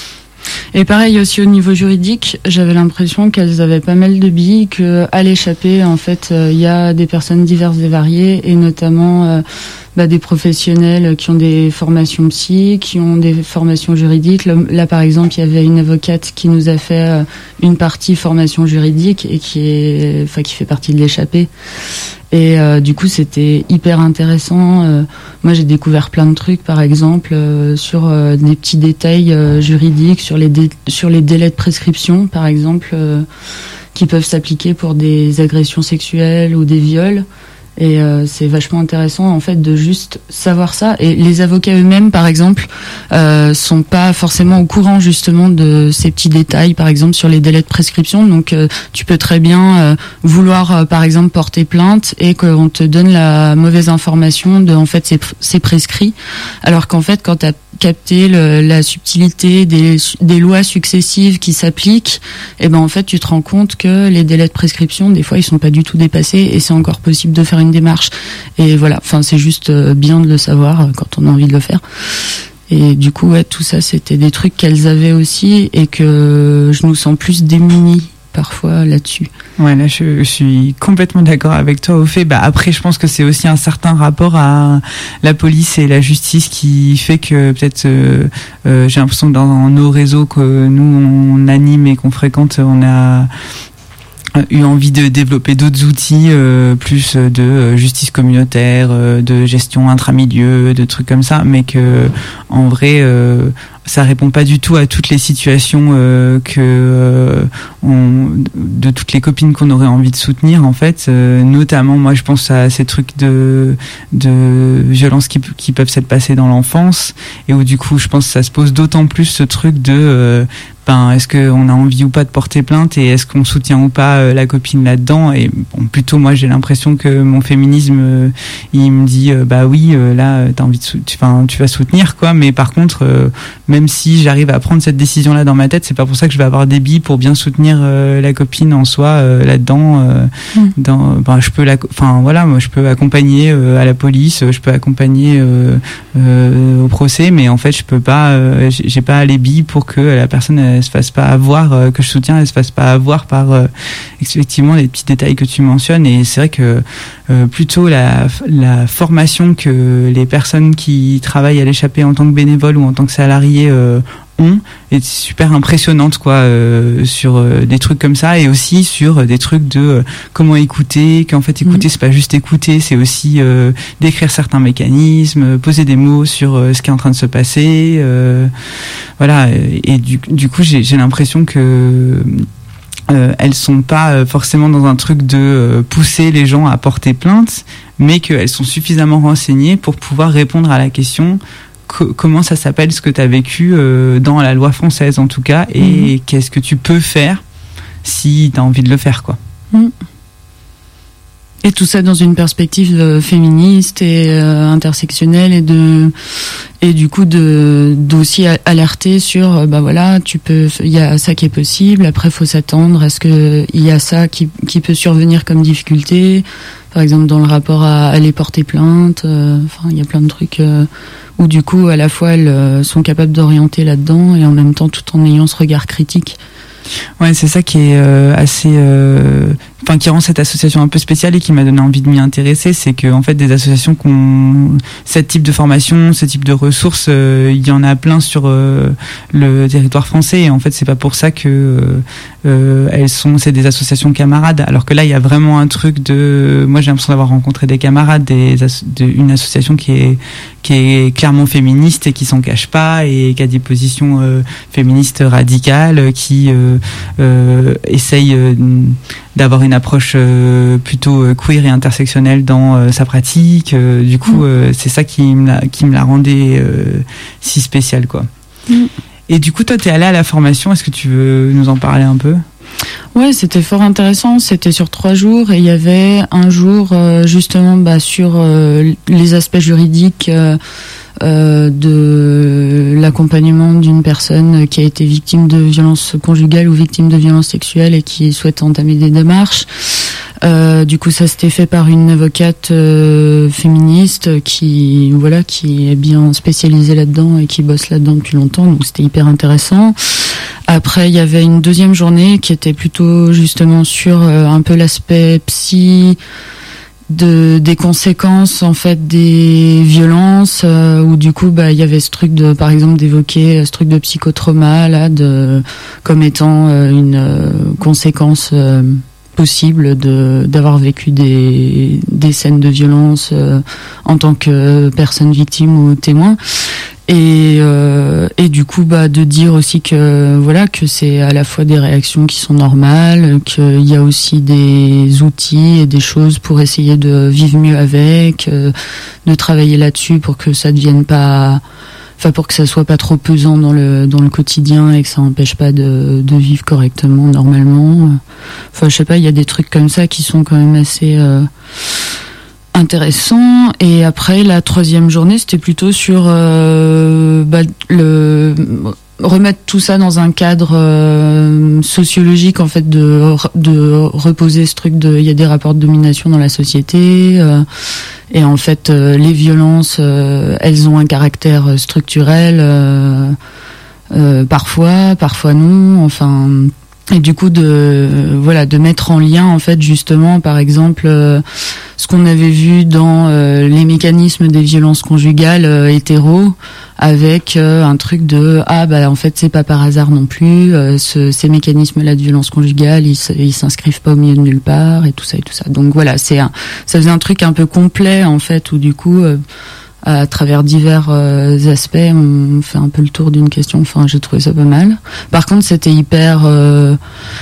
Et pareil aussi au niveau juridique, j'avais l'impression qu'elles avaient pas mal de billes, que à l'échappée en fait il euh, y a des personnes diverses et variées, et notamment euh, bah, des professionnels qui ont des formations psy, qui ont des formations juridiques. Là, là par exemple, il y avait une avocate qui nous a fait euh, une partie formation juridique et qui est, enfin qui fait partie de l'échappée. Et euh, du coup, c'était hyper intéressant. Euh, moi, j'ai découvert plein de trucs, par exemple, euh, sur euh, des petits détails euh, juridiques, sur les dé- sur les délais de prescription, par exemple, euh, qui peuvent s'appliquer pour des agressions sexuelles ou des viols. Et euh, c'est vachement intéressant en fait de juste savoir ça. Et les avocats eux-mêmes, par exemple, euh, sont pas forcément au courant justement de ces petits détails, par exemple sur les délais de prescription. Donc euh, tu peux très bien euh, vouloir, euh, par exemple, porter plainte et qu'on te donne la mauvaise information de en fait c'est, c'est prescrit, alors qu'en fait quand t'as capté le, la subtilité des, des lois successives qui s'appliquent, et ben en fait tu te rends compte que les délais de prescription des fois ils sont pas du tout dépassés et c'est encore possible de faire une démarche. Et voilà, enfin c'est juste bien de le savoir quand on a envie de le faire. Et du coup ouais, tout ça c'était des trucs qu'elles avaient aussi et que je nous sens plus démunis parfois là-dessus. Ouais, là je, je suis complètement d'accord avec toi au fait. Bah après je pense que c'est aussi un certain rapport à la police et la justice qui fait que peut-être euh, euh, j'ai l'impression que dans nos réseaux que nous on anime et qu'on fréquente, on a eu envie de développer d'autres outils, euh, plus de justice communautaire, euh, de gestion intramilieu, de trucs comme ça, mais que en vrai euh, ça répond pas du tout à toutes les situations euh, que euh, on, de toutes les copines qu'on aurait envie de soutenir en fait, euh, notamment moi je pense à ces trucs de de violences qui qui peuvent s'être passées dans l'enfance et où du coup je pense que ça se pose d'autant plus ce truc de euh, ben est-ce qu'on a envie ou pas de porter plainte et est-ce qu'on soutient ou pas euh, la copine là-dedans. Et bon, plutôt moi j'ai l'impression que mon féminisme euh, il me dit euh, bah oui euh, là t'as envie de sou- tu, tu vas soutenir quoi, mais par contre euh, même si j'arrive à prendre cette décision là dans ma tête, c'est pas pour ça que je vais avoir des billes pour bien soutenir euh, la copine en soi euh, là-dedans euh, mmh. dans ben je peux la enfin voilà moi je peux accompagner euh, à la police, je peux accompagner euh, euh, au procès, mais en fait je peux pas euh, j'ai, j'ai pas les billes pour que la personne elle, elle se fasse pas avoir, euh, que je soutiens, elle se fasse pas avoir par euh, effectivement les petits détails que tu mentionnes. Et c'est vrai que euh, plutôt la, la formation que les personnes qui travaillent à l'échappée en tant que bénévoles ou en tant que salariés euh, ont est super impressionnante quoi euh, sur euh, des trucs comme ça et aussi sur des trucs de euh, comment écouter, qu'en fait écouter mmh. c'est pas juste écouter, c'est aussi euh, décrire certains mécanismes, poser des mots sur euh, ce qui est en train de se passer euh, voilà et, et du, du coup j'ai, j'ai l'impression que Euh, elles sont pas forcément dans un truc de euh, pousser les gens à porter plainte, mais qu'elles sont suffisamment renseignées pour pouvoir répondre à la question co- comment ça s'appelle ce que tu as vécu euh, dans la loi française en tout cas, et mmh. qu'est-ce que tu peux faire si tu as envie de le faire quoi. Mmh. Et tout ça dans une perspective euh, féministe et euh, intersectionnelle et de et du coup de d'aussi alerter sur euh, bah voilà tu peux il y a ça qui est possible, après faut s'attendre à ce que il y a ça qui qui peut survenir comme difficulté, par exemple dans le rapport à aller porter plainte, euh, enfin il y a plein de trucs euh, où du coup à la fois elles euh, sont capables d'orienter là-dedans et en même temps tout en ayant ce regard critique. Ouais, c'est ça qui est euh, assez, euh, enfin qui rend cette association un peu spéciale et qui m'a donné envie de m'y intéresser, c'est que en fait des associations qui ont ce type de formation, ce type de ressources, euh, il y en a plein sur euh, le territoire français et en fait c'est pas pour ça que euh, elles sont, c'est des associations camarades, alors que là il y a vraiment un truc de, moi j'ai l'impression d'avoir rencontré des camarades, des as, de, une association qui est qui est clairement féministe et qui s'en cache pas et qui a des positions euh, féministes radicales, qui euh, euh, essaye euh, d'avoir une approche euh, plutôt euh, queer et intersectionnelle dans euh, sa pratique. Euh, du coup, euh, c'est ça qui me la, qui me la rendait euh, si spéciale, quoi. Mm. Et du coup, toi, t'es allée à la formation. Est-ce que tu veux nous en parler un peu ? Ouais, c'était fort intéressant. C'était sur trois jours et il y avait un jour euh, justement bah, sur euh, les aspects juridiques euh, euh, de l'accompagnement d'une personne qui a été victime de violences conjugales ou victime de violences sexuelles et qui souhaite entamer des démarches. Euh, du coup, ça s'était fait par une avocate euh, féministe qui, voilà, qui est bien spécialisée là-dedans et qui bosse là-dedans depuis longtemps. Donc, c'était hyper intéressant. Après, il y avait une deuxième journée qui était plutôt justement sur euh, un peu l'aspect psy, de des conséquences en fait des violences, euh, où du coup, bah, il y avait ce truc de, par exemple, d'évoquer ce truc de psychotrauma là, de comme étant euh, une euh, conséquence. Euh, possible de d'avoir vécu des des scènes de violence euh, en tant que personne victime ou témoin. Et, euh, et du coup, bah, de dire aussi que voilà que c'est à la fois des réactions qui sont normales, qu'il y a aussi des outils et des choses pour essayer de vivre mieux avec, euh, de travailler là-dessus pour que ça devienne pas, enfin pour que ça soit pas trop pesant dans le dans le quotidien et que ça empêche pas de de vivre correctement normalement. Enfin, je sais pas, il y a des trucs comme ça qui sont quand même assez euh, intéressant. Et après la troisième journée, c'était plutôt sur euh, bah, le remettre tout ça dans un cadre euh, sociologique, en fait, de de reposer ce truc de il y a des rapports de domination dans la société euh, et en fait euh, les violences euh, elles ont un caractère structurel euh, euh, parfois parfois non, enfin. Et du coup de voilà de mettre en lien en fait justement par exemple euh, ce qu'on avait vu dans euh, les mécanismes des violences conjugales euh, hétéro avec euh, un truc de ah bah en fait c'est pas par hasard non plus euh, ce, ces mécanismes là de violence conjugale ils, ils s'inscrivent pas au milieu de nulle part et tout ça et tout ça. Donc voilà, c'est un ça faisait un truc un peu complet en fait où du coup euh, à travers divers euh, aspects, on fait un peu le tour d'une question. Enfin, j'ai trouvé ça pas mal. Par contre, c'était hyper euh,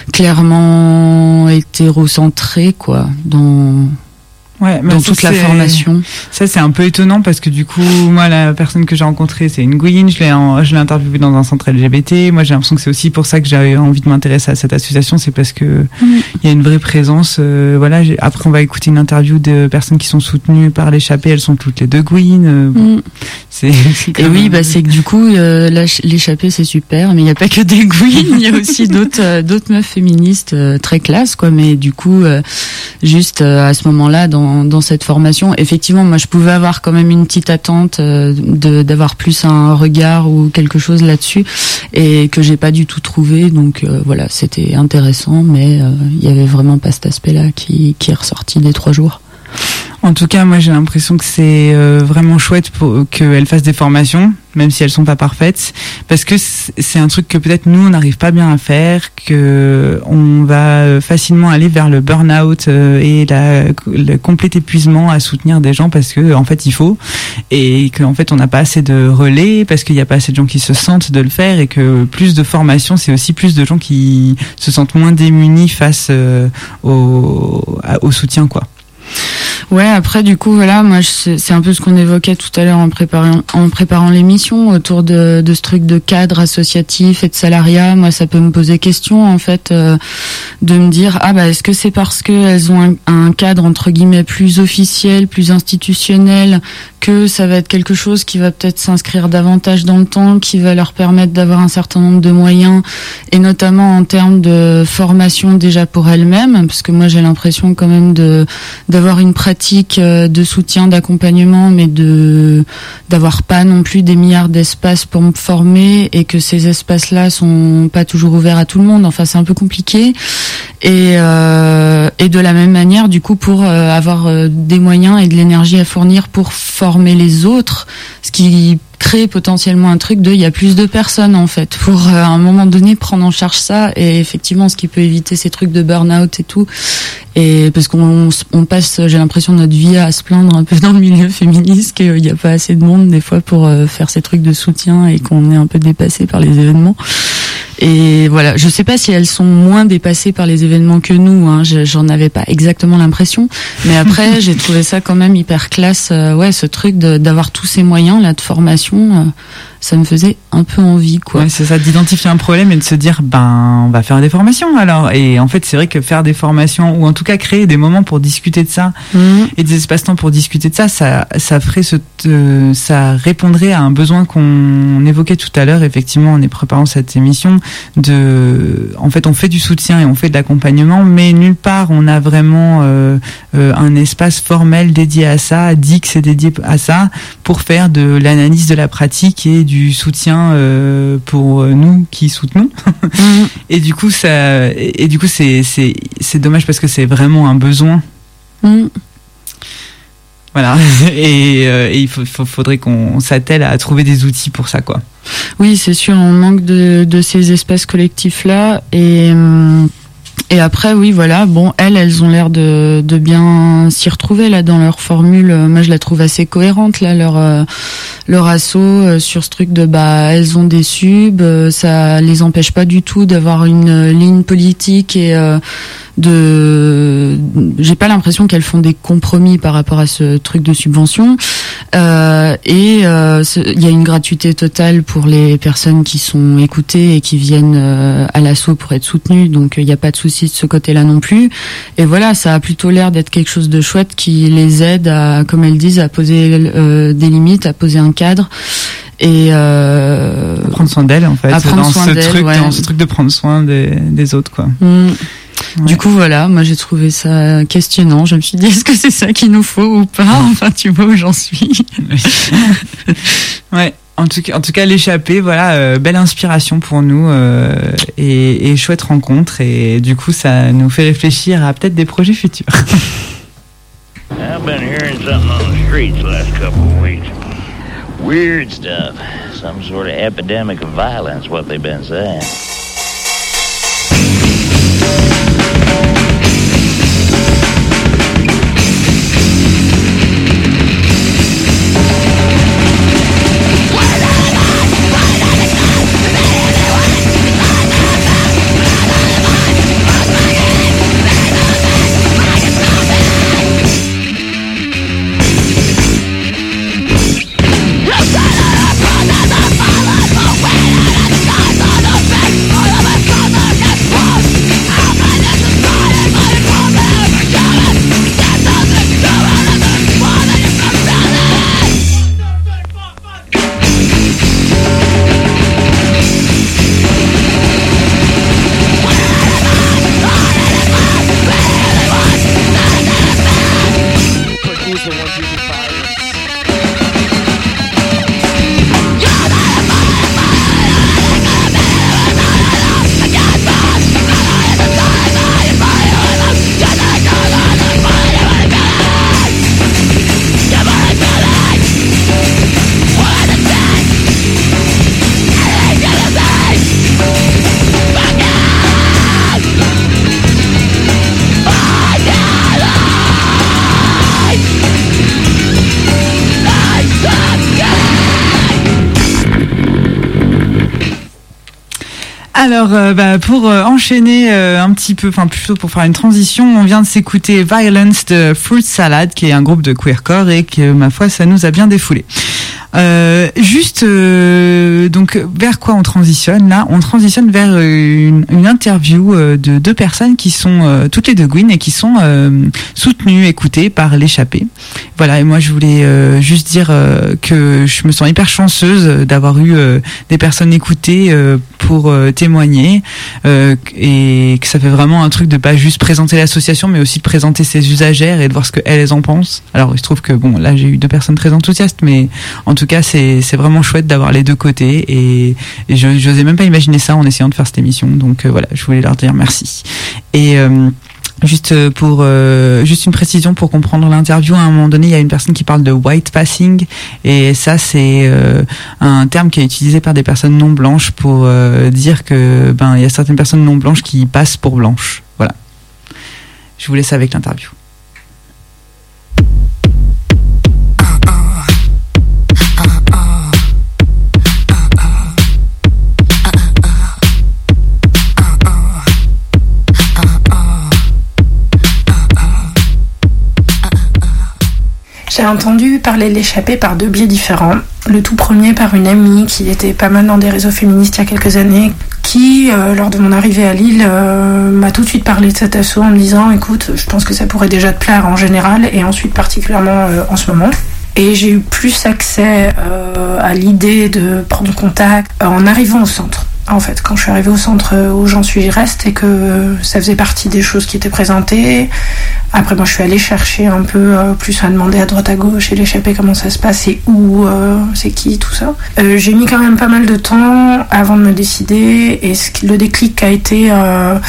clairement hétérocentré, quoi, dans Ouais, mais dans ça, toute la formation. Ça, c'est un peu étonnant parce que du coup, moi, la personne que j'ai rencontrée, c'est une Gwyn. Je l'ai, en, je l'ai interviewée dans un centre L G B T. Moi, j'ai l'impression que c'est aussi pour ça que j'avais envie de m'intéresser à cette association. C'est parce que il mmh. y a une vraie présence. Euh, voilà. J'ai, après, on va écouter une interview de personnes qui sont soutenues par l'échappée. Elles sont toutes les deux Gwyn. Euh, bon, mmh. c'est, c'est Et oui, bah, c'est que du coup, euh, l'échappée, c'est super. Mais il n'y a pas que des Gwyn. Il y a aussi d'autres, euh, d'autres meufs féministes euh, très classe, quoi. Mais du coup, euh, juste euh, à ce moment-là, dans dans cette formation, effectivement, moi je pouvais avoir quand même une petite attente euh, de d'avoir plus un regard ou quelque chose là-dessus et que j'ai pas du tout trouvé. Donc euh, voilà, c'était intéressant, mais il euh, y avait vraiment pas cet aspect-là qui qui est ressorti des trois jours. En tout cas, moi j'ai l'impression que c'est euh, vraiment chouette pour qu'elles fassent des formations, même si elles sont pas parfaites, parce que c'est un truc que peut-être nous on n'arrive pas bien à faire, que on va facilement aller vers le burn-out euh, et la, le complet épuisement à soutenir des gens parce que en fait il faut, et qu'en fait on n'a pas assez de relais parce qu'il n'y a pas assez de gens qui se sentent de le faire, et que plus de formation c'est aussi plus de gens qui se sentent moins démunis face euh, au, au soutien, quoi. Ouais, après du coup voilà, moi je, c'est un peu ce qu'on évoquait tout à l'heure en préparant en préparant l'émission autour de de ce truc de cadre associatif et de salariat. Moi ça peut me poser question en fait euh, de me dire ah bah est-ce que c'est parce que elles ont un, un cadre entre guillemets plus officiel, plus institutionnel, que ça va être quelque chose qui va peut-être s'inscrire davantage dans le temps, qui va leur permettre d'avoir un certain nombre de moyens, et notamment en termes de formation déjà pour elles-mêmes, parce que moi j'ai l'impression quand même de d'avoir une pratique de soutien, d'accompagnement, mais de d'avoir pas non plus des milliards d'espaces pour me former, et que ces espaces-là sont pas toujours ouverts à tout le monde. Enfin, c'est un peu compliqué. Et euh, et de la même manière, du coup, pour euh, avoir euh, des moyens et de l'énergie à fournir pour former les autres, ce qui crée potentiellement un truc de il y a plus de personnes en fait pour euh, à un moment donné prendre en charge ça, et effectivement ce qui peut éviter ces trucs de burn-out et tout, et parce qu'on on passe, j'ai l'impression, notre vie à se plaindre un peu dans le milieu féministe qu'il n'y a pas assez de monde des fois pour euh, faire ces trucs de soutien, et qu'on est un peu dépassé par les événements. Et voilà, je sais pas si elles sont moins dépassées par les événements que nous, hein. J'en avais pas exactement l'impression, mais après j'ai trouvé ça quand même hyper classe, euh, ouais, ce truc de, d'avoir tous ces moyens là de formation, euh, ça me faisait un peu envie, quoi. Ouais, c'est ça, d'identifier un problème et de se dire ben on va faire des formations alors. Et en fait c'est vrai que faire des formations, ou en tout cas créer des moments pour discuter de ça, mmh. et des espaces-temps pour discuter de ça, ça ça ferait ce euh, ça répondrait à un besoin qu'on évoquait tout à l'heure effectivement en préparant cette émission. De, en fait, on fait du soutien et on fait de l'accompagnement, mais nulle part on a vraiment euh, euh, un espace formel dédié à ça, dit que c'est dédié à ça, pour faire de l'analyse de la pratique et du soutien euh, pour nous qui soutenons. Mmh. Et du coup, ça, et, et du coup, c'est c'est c'est dommage parce que c'est vraiment un besoin. Mmh. Voilà, et, euh, et il faut, faut, faudrait qu'on s'attelle à trouver des outils pour ça, quoi. Oui, c'est sûr, on manque de, de ces espaces collectifs-là, et, Et après, oui, voilà, bon, elles, elles ont l'air de, de bien s'y retrouver là dans leur formule. Moi, je la trouve assez cohérente là, leur euh, leur assaut euh, sur ce truc de bah, elles ont des subs, euh, ça les empêche pas du tout d'avoir une euh, ligne politique et euh, de. J'ai pas l'impression qu'elles font des compromis par rapport à ce truc de subvention. Euh, et il euh, y a une gratuité totale pour les personnes qui sont écoutées et qui viennent euh, à l'assaut pour être soutenues. Donc il n'y a pas de souci de ce côté-là non plus. Et voilà, ça a plutôt l'air d'être quelque chose de chouette qui les aide à, comme elles disent, à poser euh, des limites, à poser un cadre. Et euh, à prendre soin d'elles en fait, à prendre dans soin ce d'elles, truc, ouais. dans ce truc de prendre soin des, des autres quoi. Mmh. Ouais. Du coup, voilà, moi j'ai trouvé ça questionnant. Je me suis dit, est-ce que c'est ça qu'il nous faut ou pas? Enfin, tu vois où j'en suis. Ouais. En tout cas, en tout cas, l'échappée, voilà, euh, belle inspiration pour nous euh, et, et chouette rencontre. Et du coup, ça nous fait réfléchir à peut-être des projets futurs. I've been hearing something on the streets the last couple of weeks. Weird stuff. Some sort of epidemic of violence, what they've been saying. Alors, euh, bah, pour euh, enchaîner euh, un petit peu, enfin plutôt pour faire une transition, on vient de s'écouter Violence de Fruit Salad, qui est un groupe de queercore et que, ma foi, ça nous a bien défoulé. Euh, juste, euh, donc, vers quoi on transitionne là? On transitionne vers une, une interview euh, de deux personnes qui sont euh, toutes les deux Gwyn et qui sont euh, soutenues, écoutées par l'échappée. Voilà, et moi je voulais euh, juste dire euh, que je me sens hyper chanceuse d'avoir eu euh, des personnes écoutées euh, pour euh, témoigner euh, et que ça fait vraiment un truc de pas juste présenter l'association mais aussi de présenter ses usagères et de voir ce qu'elles en pensent. Alors il se trouve que bon là j'ai eu deux personnes très enthousiastes, mais en tout cas c'est c'est vraiment chouette d'avoir les deux côtés et, et je n'osais même pas imaginer ça en essayant de faire cette émission, donc euh, voilà, je voulais leur dire merci. Et euh, Juste pour euh, juste une précision pour comprendre l'interview, à un moment donné, il y a une personne qui parle de white passing et ça c'est euh, un terme qui est utilisé par des personnes non blanches pour euh, dire que ben il y a certaines personnes non blanches qui passent pour blanches. Voilà. Je vous laisse avec l'interview. J'ai entendu parler de l'échappée par deux biais différents. Le tout premier par une amie qui était pas mal dans des réseaux féministes il y a quelques années, qui, euh, lors de mon arrivée à Lille, euh, m'a tout de suite parlé de cet asso en me disant « Écoute, je pense que ça pourrait déjà te plaire en général et ensuite particulièrement euh, en ce moment ». Et j'ai eu plus accès euh, à l'idée de prendre contact euh, en arrivant au centre. En fait, quand je suis arrivée au centre où j'en suis reste et que ça faisait partie des choses qui étaient présentées. Après, moi, je suis allée chercher un peu euh, plus à demander à droite à gauche et l'échappée comment ça se passe et où, euh, c'est qui, tout ça. Euh, j'ai mis quand même pas mal de temps avant de me décider et ce, le déclic a été euh,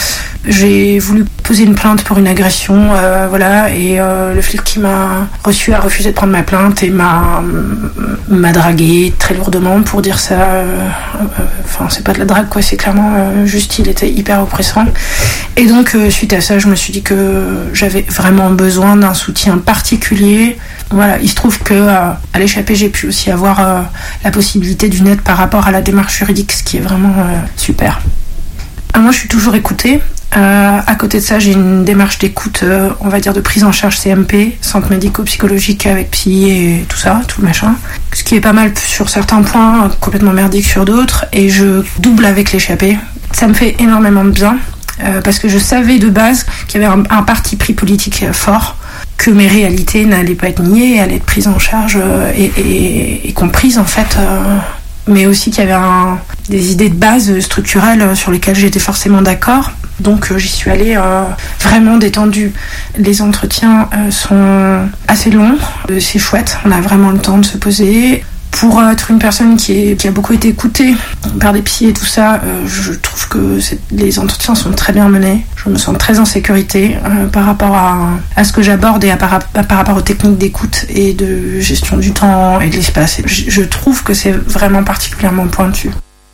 J'ai voulu poser une plainte pour une agression, euh, voilà, et euh, le flic qui m'a reçu a refusé de prendre ma plainte et m'a, m'a dragué très lourdement pour dire ça. Euh, enfin, c'est pas de la drague, quoi, c'est clairement euh, juste, il était hyper oppressant. Et donc, euh, suite à ça, je me suis dit que j'avais vraiment besoin d'un soutien particulier. Voilà, il se trouve que euh, à l'échappée, j'ai pu aussi avoir euh, la possibilité d'une aide par rapport à la démarche juridique, ce qui est vraiment euh, super. Alors moi, je suis toujours écoutée. Euh, à côté de ça, j'ai une démarche d'écoute, euh, on va dire de prise en charge C M P, centre médico-psychologique avec psy et tout ça, tout le machin. Ce qui est pas mal sur certains points, complètement merdique sur d'autres. Et je double avec l'échappée. Ça me fait énormément de bien, euh, parce que je savais de base qu'il y avait un, un parti pris politique fort, que mes réalités n'allaient pas être niées, allaient être prises en charge euh, et, et, et comprises en fait. Euh, mais aussi qu'il y avait un, des idées de base structurelles sur lesquelles j'étais forcément d'accord. Donc euh, j'y suis allée euh, vraiment détendue. Les entretiens euh, sont assez longs, euh, c'est chouette, on a vraiment le temps de se poser. Pour être une personne qui, est, qui a beaucoup été écoutée par des psys et tout ça, euh, je trouve que c'est, les entretiens sont très bien menés. Je me sens très en sécurité euh, par rapport à, à ce que j'aborde et à par, à, par rapport aux techniques d'écoute et de gestion du temps et de l'espace. Je, je trouve que c'est vraiment particulièrement pointu.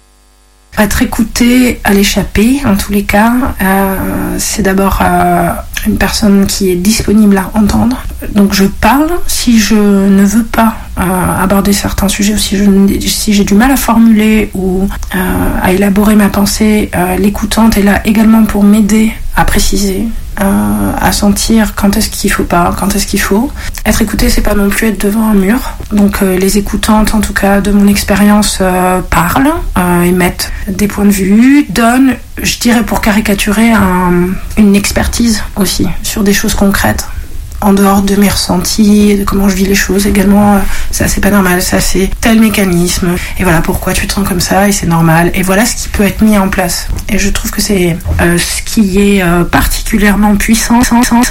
Être écouté à l'échappée, en tous les cas, euh, c'est d'abord euh, une personne qui est disponible à entendre. Donc je parle. Si je ne veux pas euh, aborder certains sujets, ou si, je, si j'ai du mal à formuler ou euh, à élaborer ma pensée, euh, l'écoutante est là également pour m'aider à préciser, euh, à sentir quand est-ce qu'il faut pas, quand est-ce qu'il faut. Être écouté, c'est pas non plus être devant un mur. Donc euh, les écoutantes, en tout cas de mon expérience, euh, parlent, euh, émettent des points de vue, donnent, je dirais pour caricaturer, un, une expertise aussi sur des choses concrètes. En dehors de mes ressentis, de comment je vis les choses également, euh, ça c'est pas normal, ça c'est tel mécanisme, et voilà pourquoi tu te sens comme ça, et c'est normal, et voilà ce qui peut être mis en place. Et je trouve que c'est euh, ce qui est euh, particulièrement puissant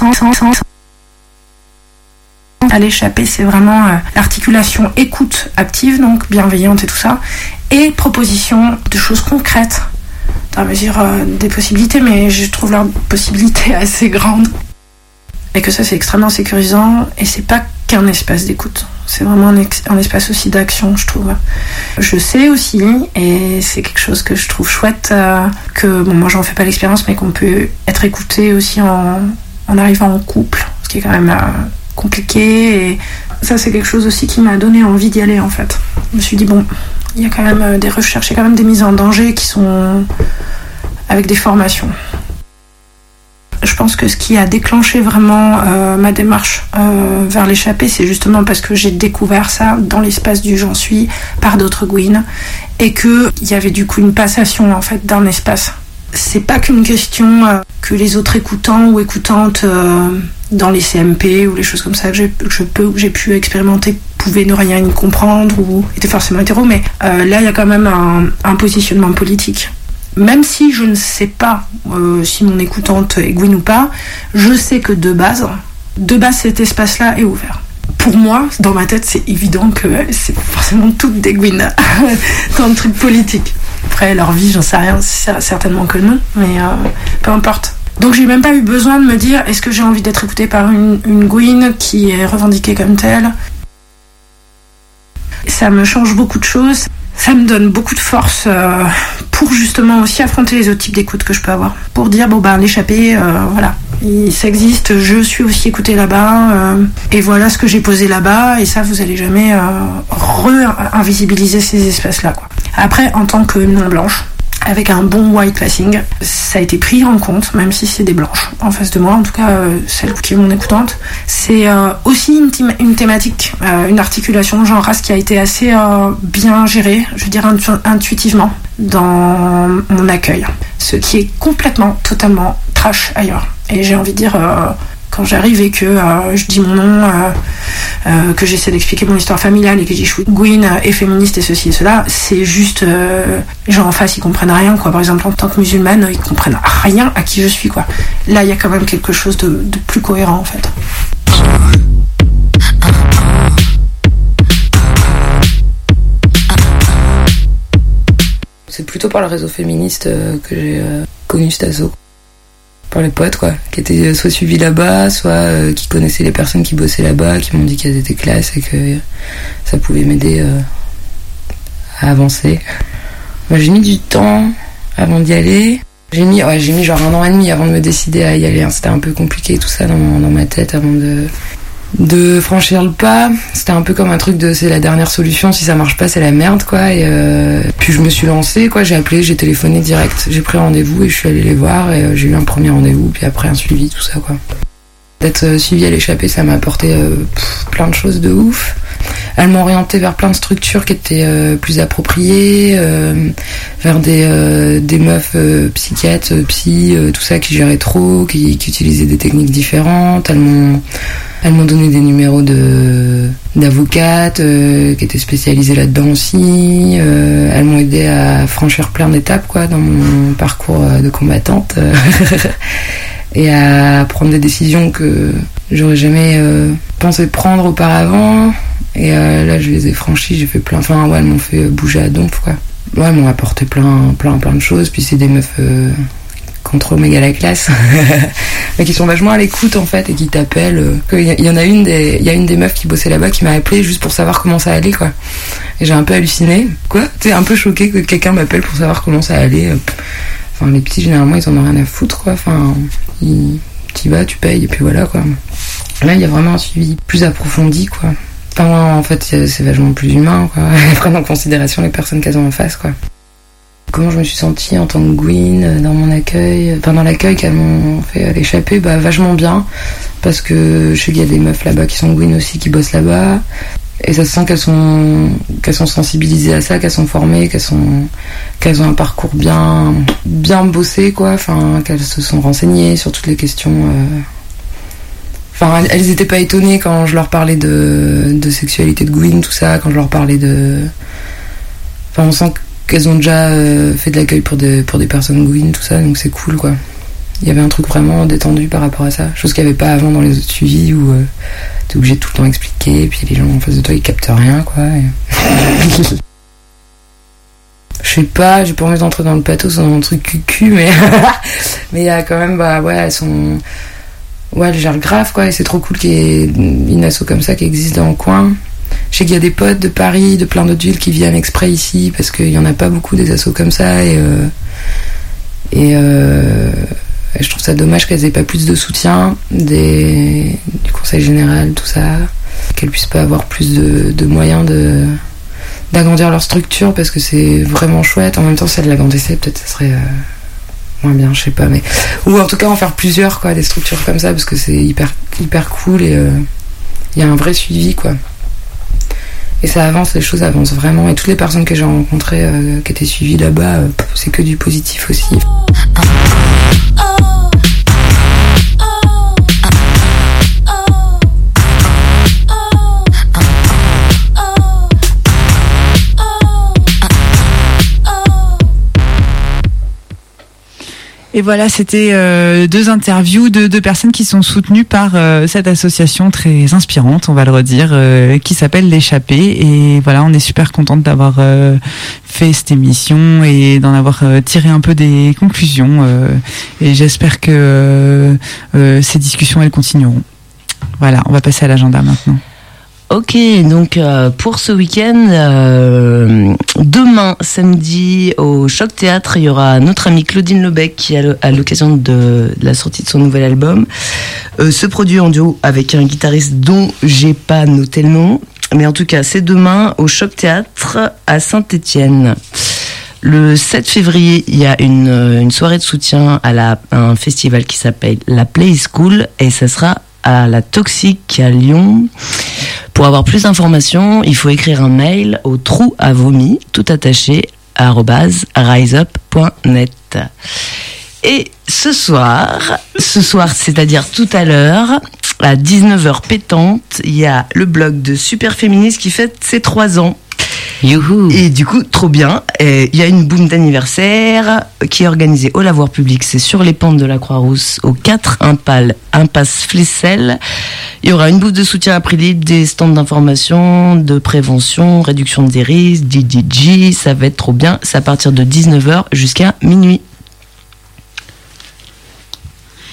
à l'échappée, c'est vraiment euh, l'articulation écoute active, donc bienveillante et tout ça, et proposition de choses concrètes, dans la mesure euh, des possibilités, mais je trouve leur possibilité assez grande. Et que ça c'est extrêmement sécurisant, et c'est pas qu'un espace d'écoute, c'est vraiment un, ex- un espace aussi d'action, je trouve. Je sais aussi, et c'est quelque chose que je trouve chouette, euh, que bon, moi j'en fais pas l'expérience, mais qu'on peut être écouté aussi en, en arrivant en couple, ce qui est quand même euh, compliqué, et ça c'est quelque chose aussi qui m'a donné envie d'y aller en fait. Je me suis dit bon, il y a quand même des recherches, il y a quand même des mises en danger qui sont avec des formations. Je pense que ce qui a déclenché vraiment euh, ma démarche euh, vers l'échappée, c'est justement parce que j'ai découvert ça dans l'espace du J'en suis par d'autres Gwyn, et qu'il y avait du coup une passation en fait d'un espace. C'est pas qu'une question euh, que les autres écoutants ou écoutantes euh, dans les C M P ou les choses comme ça que j'ai, que je peux, que j'ai pu expérimenter pouvaient ne rien y comprendre ou étaient forcément hétéros, mais euh, là il y a quand même un, un positionnement politique. Même si je ne sais pas euh, si mon écoutante est Gwyn ou pas, je sais que de base, de base cet espace-là est ouvert. Pour moi, dans ma tête, c'est évident que c'est forcément toutes des Gwyn dans le truc politique. Après, leur vie, j'en sais rien, certainement que non, mais euh, peu importe. Donc j'ai même pas eu besoin de me dire est-ce que j'ai envie d'être écoutée par une, une Gwyn qui est revendiquée comme telle. Ça me change beaucoup de choses. Ça me donne beaucoup de force euh, pour justement aussi affronter les autres types d'écoute que je peux avoir. Pour dire, bon ben l'échappée, euh, voilà, il, ça existe, je suis aussi écoutée là-bas, euh, et voilà ce que j'ai posé là-bas, et ça vous allez jamais euh, re-invisibiliser ces espaces-là, quoi. Après, en tant que non-blanche, avec un bon white passing, ça a été pris en compte, même si c'est des blanches en face de moi, en tout cas euh, celle qui est mon écoutante. C'est euh, aussi une, thém- une thématique, euh, une articulation genre-race qui a été assez euh, bien gérée, je veux dire intu- intuitivement, dans mon accueil. Ce qui est complètement, totalement trash ailleurs. Et j'ai envie de dire... Euh, quand j'arrive et que euh, je dis mon nom, euh, euh, que j'essaie d'expliquer mon histoire familiale et que je dis je suis Gwyn et féministe et ceci et cela, c'est juste euh, les gens en face ils comprennent rien, quoi. Par exemple en tant que musulmane ils comprennent rien à qui je suis, quoi. Là il y a quand même quelque chose de, de plus cohérent en fait. C'est plutôt par le réseau féministe euh, que j'ai euh, connu cet asso. par les potes, quoi, qui étaient soit suivis là-bas, soit euh, qui connaissaient les personnes qui bossaient là-bas, qui m'ont dit qu'elles étaient classe et que ça pouvait m'aider euh, à avancer. Moi, j'ai mis du temps avant d'y aller. J'ai mis, ouais, j'ai mis genre un an et demi avant de me décider à y aller. Hein. C'était un peu compliqué tout ça dans, dans ma tête avant de, de franchir le pas. C'était un peu comme un truc de c'est la dernière solution, si ça marche pas c'est la merde, quoi. Et euh, puis je me suis lancée, quoi. J'ai appelé, j'ai téléphoné direct, j'ai pris rendez-vous et je suis allée les voir et euh, j'ai eu un premier rendez-vous puis après un suivi, tout ça, quoi. D'être euh, suivie à l'échappée, ça m'a apporté euh, pff, plein de choses de ouf. Elle m'a orientée vers plein de structures qui étaient euh, plus appropriées, euh, vers des, euh, des meufs euh, psychiatres, euh, psy, euh, tout ça qui géraient trop, qui, qui utilisaient des techniques différentes. Elles m'ont, elles m'ont donné des numéros de, d'avocates euh, qui étaient spécialisées là-dedans aussi. Euh, elles m'ont aidé à franchir plein d'étapes, quoi, dans mon parcours de combattante. Et à prendre des décisions que j'aurais jamais euh, pensé prendre auparavant. Et euh, là, je les ai franchies, j'ai fait plein... Enfin, ouais, elles m'ont fait bouger à donf, quoi. Ouais, elles m'ont apporté plein, plein, plein de choses. Puis c'est des meufs euh, contre méga la classe. Mais qui sont vachement à l'écoute, en fait, et qui t'appellent. Il y, y en a une des... Il y a une des meufs qui bossait là-bas qui m'a appelée juste pour savoir comment ça allait, quoi. Et j'ai un peu halluciné. Quoi ? T'es un peu choquée que quelqu'un m'appelle pour savoir comment ça allait. Enfin, les petits, généralement, ils en ont rien à foutre, quoi. Enfin, ils... t'y vas, tu payes, et puis voilà, quoi. Là, il y a vraiment un suivi plus approfondi, quoi. Enfin, en fait, c'est vachement plus humain, quoi. Elles prennent en considération les personnes qu'elles ont en face, quoi. Comment je me suis sentie en tant que Gwyn dans mon accueil, enfin, dans l'accueil qu'elles m'ont fait à l'échappée, bah, vachement bien. Parce que je sais qu'il y a des meufs là-bas qui sont Gwyn aussi, qui bossent là-bas. Et ça se sent qu'elles sont, qu'elles sont sensibilisées à ça, qu'elles sont formées, qu'elles sont, qu'elles ont un parcours bien, bien bossé, quoi. Enfin, qu'elles se sont renseignées sur toutes les questions. Euh... Enfin, elles étaient pas étonnées quand je leur parlais de, de sexualité de Gwyn, tout ça, quand je leur parlais de. Enfin, on sent qu'elles ont déjà euh, fait de l'accueil pour des, pour des personnes Gwyn, tout ça, donc c'est cool, quoi. Il y avait un truc vraiment détendu par rapport à ça, chose qu'il n'y avait pas avant dans les autres suivis où euh, t'es obligé de tout le temps expliquer, et puis les gens en face de toi ils captent rien, quoi. Et... Je sais pas, j'ai pas envie d'entrer dans le pathos, dans un truc cucu, mais mais il y a quand même, bah ouais, elles sont. Ouais, elles gèrent grave, quoi, et c'est trop cool qu'il y ait une asso comme ça qui existe dans le coin. Je sais qu'il y a des potes de Paris, de plein d'autres villes qui viennent exprès ici, parce qu'il y en a pas beaucoup des assos comme ça, et. Euh, et euh, Et je trouve ça dommage qu'elles aient pas plus de soutien des, du conseil général, tout ça, qu'elles puissent pas avoir plus de, de moyens de, d'agrandir leur structure, parce que c'est vraiment chouette. En même temps, si elles l'agrandissaient, peut-être ça serait euh, moins bien, je sais pas, mais ou en tout cas en faire plusieurs, quoi, des structures comme ça, parce que c'est hyper hyper cool et il euh, y a un vrai suivi, quoi. Et ça avance, les choses avancent vraiment. Et toutes les personnes que j'ai rencontrées euh, qui étaient suivies là-bas, euh, c'est que du positif aussi. Et voilà, c'était euh, deux interviews de deux personnes qui sont soutenues par euh, cette association très inspirante, on va le redire, euh, qui s'appelle l'Échappée. Et voilà, on est super contente d'avoir euh, fait cette émission et d'en avoir euh, tiré un peu des conclusions. Euh, et j'espère que euh, euh, ces discussions, elles continueront. Voilà, on va passer à l'agenda maintenant. Ok, donc euh, pour ce week-end, euh, demain samedi au Choc Théâtre, il y aura notre amie Claudine Lebec qui, à l'occasion de, de la sortie de son nouvel album, euh, se produit en duo avec un guitariste dont j'ai pas noté le nom, mais en tout cas c'est demain au Choc Théâtre à Saint-Étienne. Le sept février, il y a une, une soirée de soutien à, la, à un festival qui s'appelle la Play School et ça sera à la Toxique à Lyon. Pour avoir plus d'informations, il faut écrire un mail au trou à vomi, tout attaché, arobase riseup point net. Et ce soir, ce soir, c'est-à-dire tout à l'heure, à dix-neuf heures pétante, il y a le blog de Super Féministe qui fête ses trois ans. Youhou. Et du coup, trop bien. Il y a une boum d'anniversaire qui est organisée au lavoir public. C'est sur les pentes de la Croix-Rousse, au quatre Impal, impasse Flessel. Il y aura une bouffe de soutien à prix libre, des stands d'information, de prévention, réduction des risques, D D G. Ça va être trop bien. C'est à partir de dix-neuf heures jusqu'à minuit.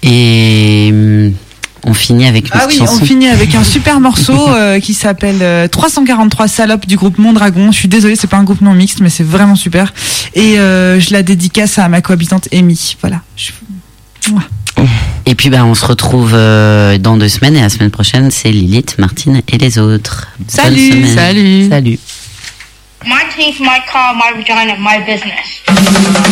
Et hum, on finit avec une Ah oui, chanson. on finit avec un super morceau euh, qui s'appelle euh, trois cent quarante-trois Salopes du groupe Mondragon. Je suis désolée, c'est pas un groupe non mixte, mais c'est vraiment super. Et euh, je la dédicace à ma cohabitante Amy. Voilà. Je... Et puis bah on se retrouve euh, dans deux semaines et la semaine prochaine c'est Lilith, Martine et les autres. Salut, Bonne semaine. salut, salut. My teeth, my car, my vagina, my business.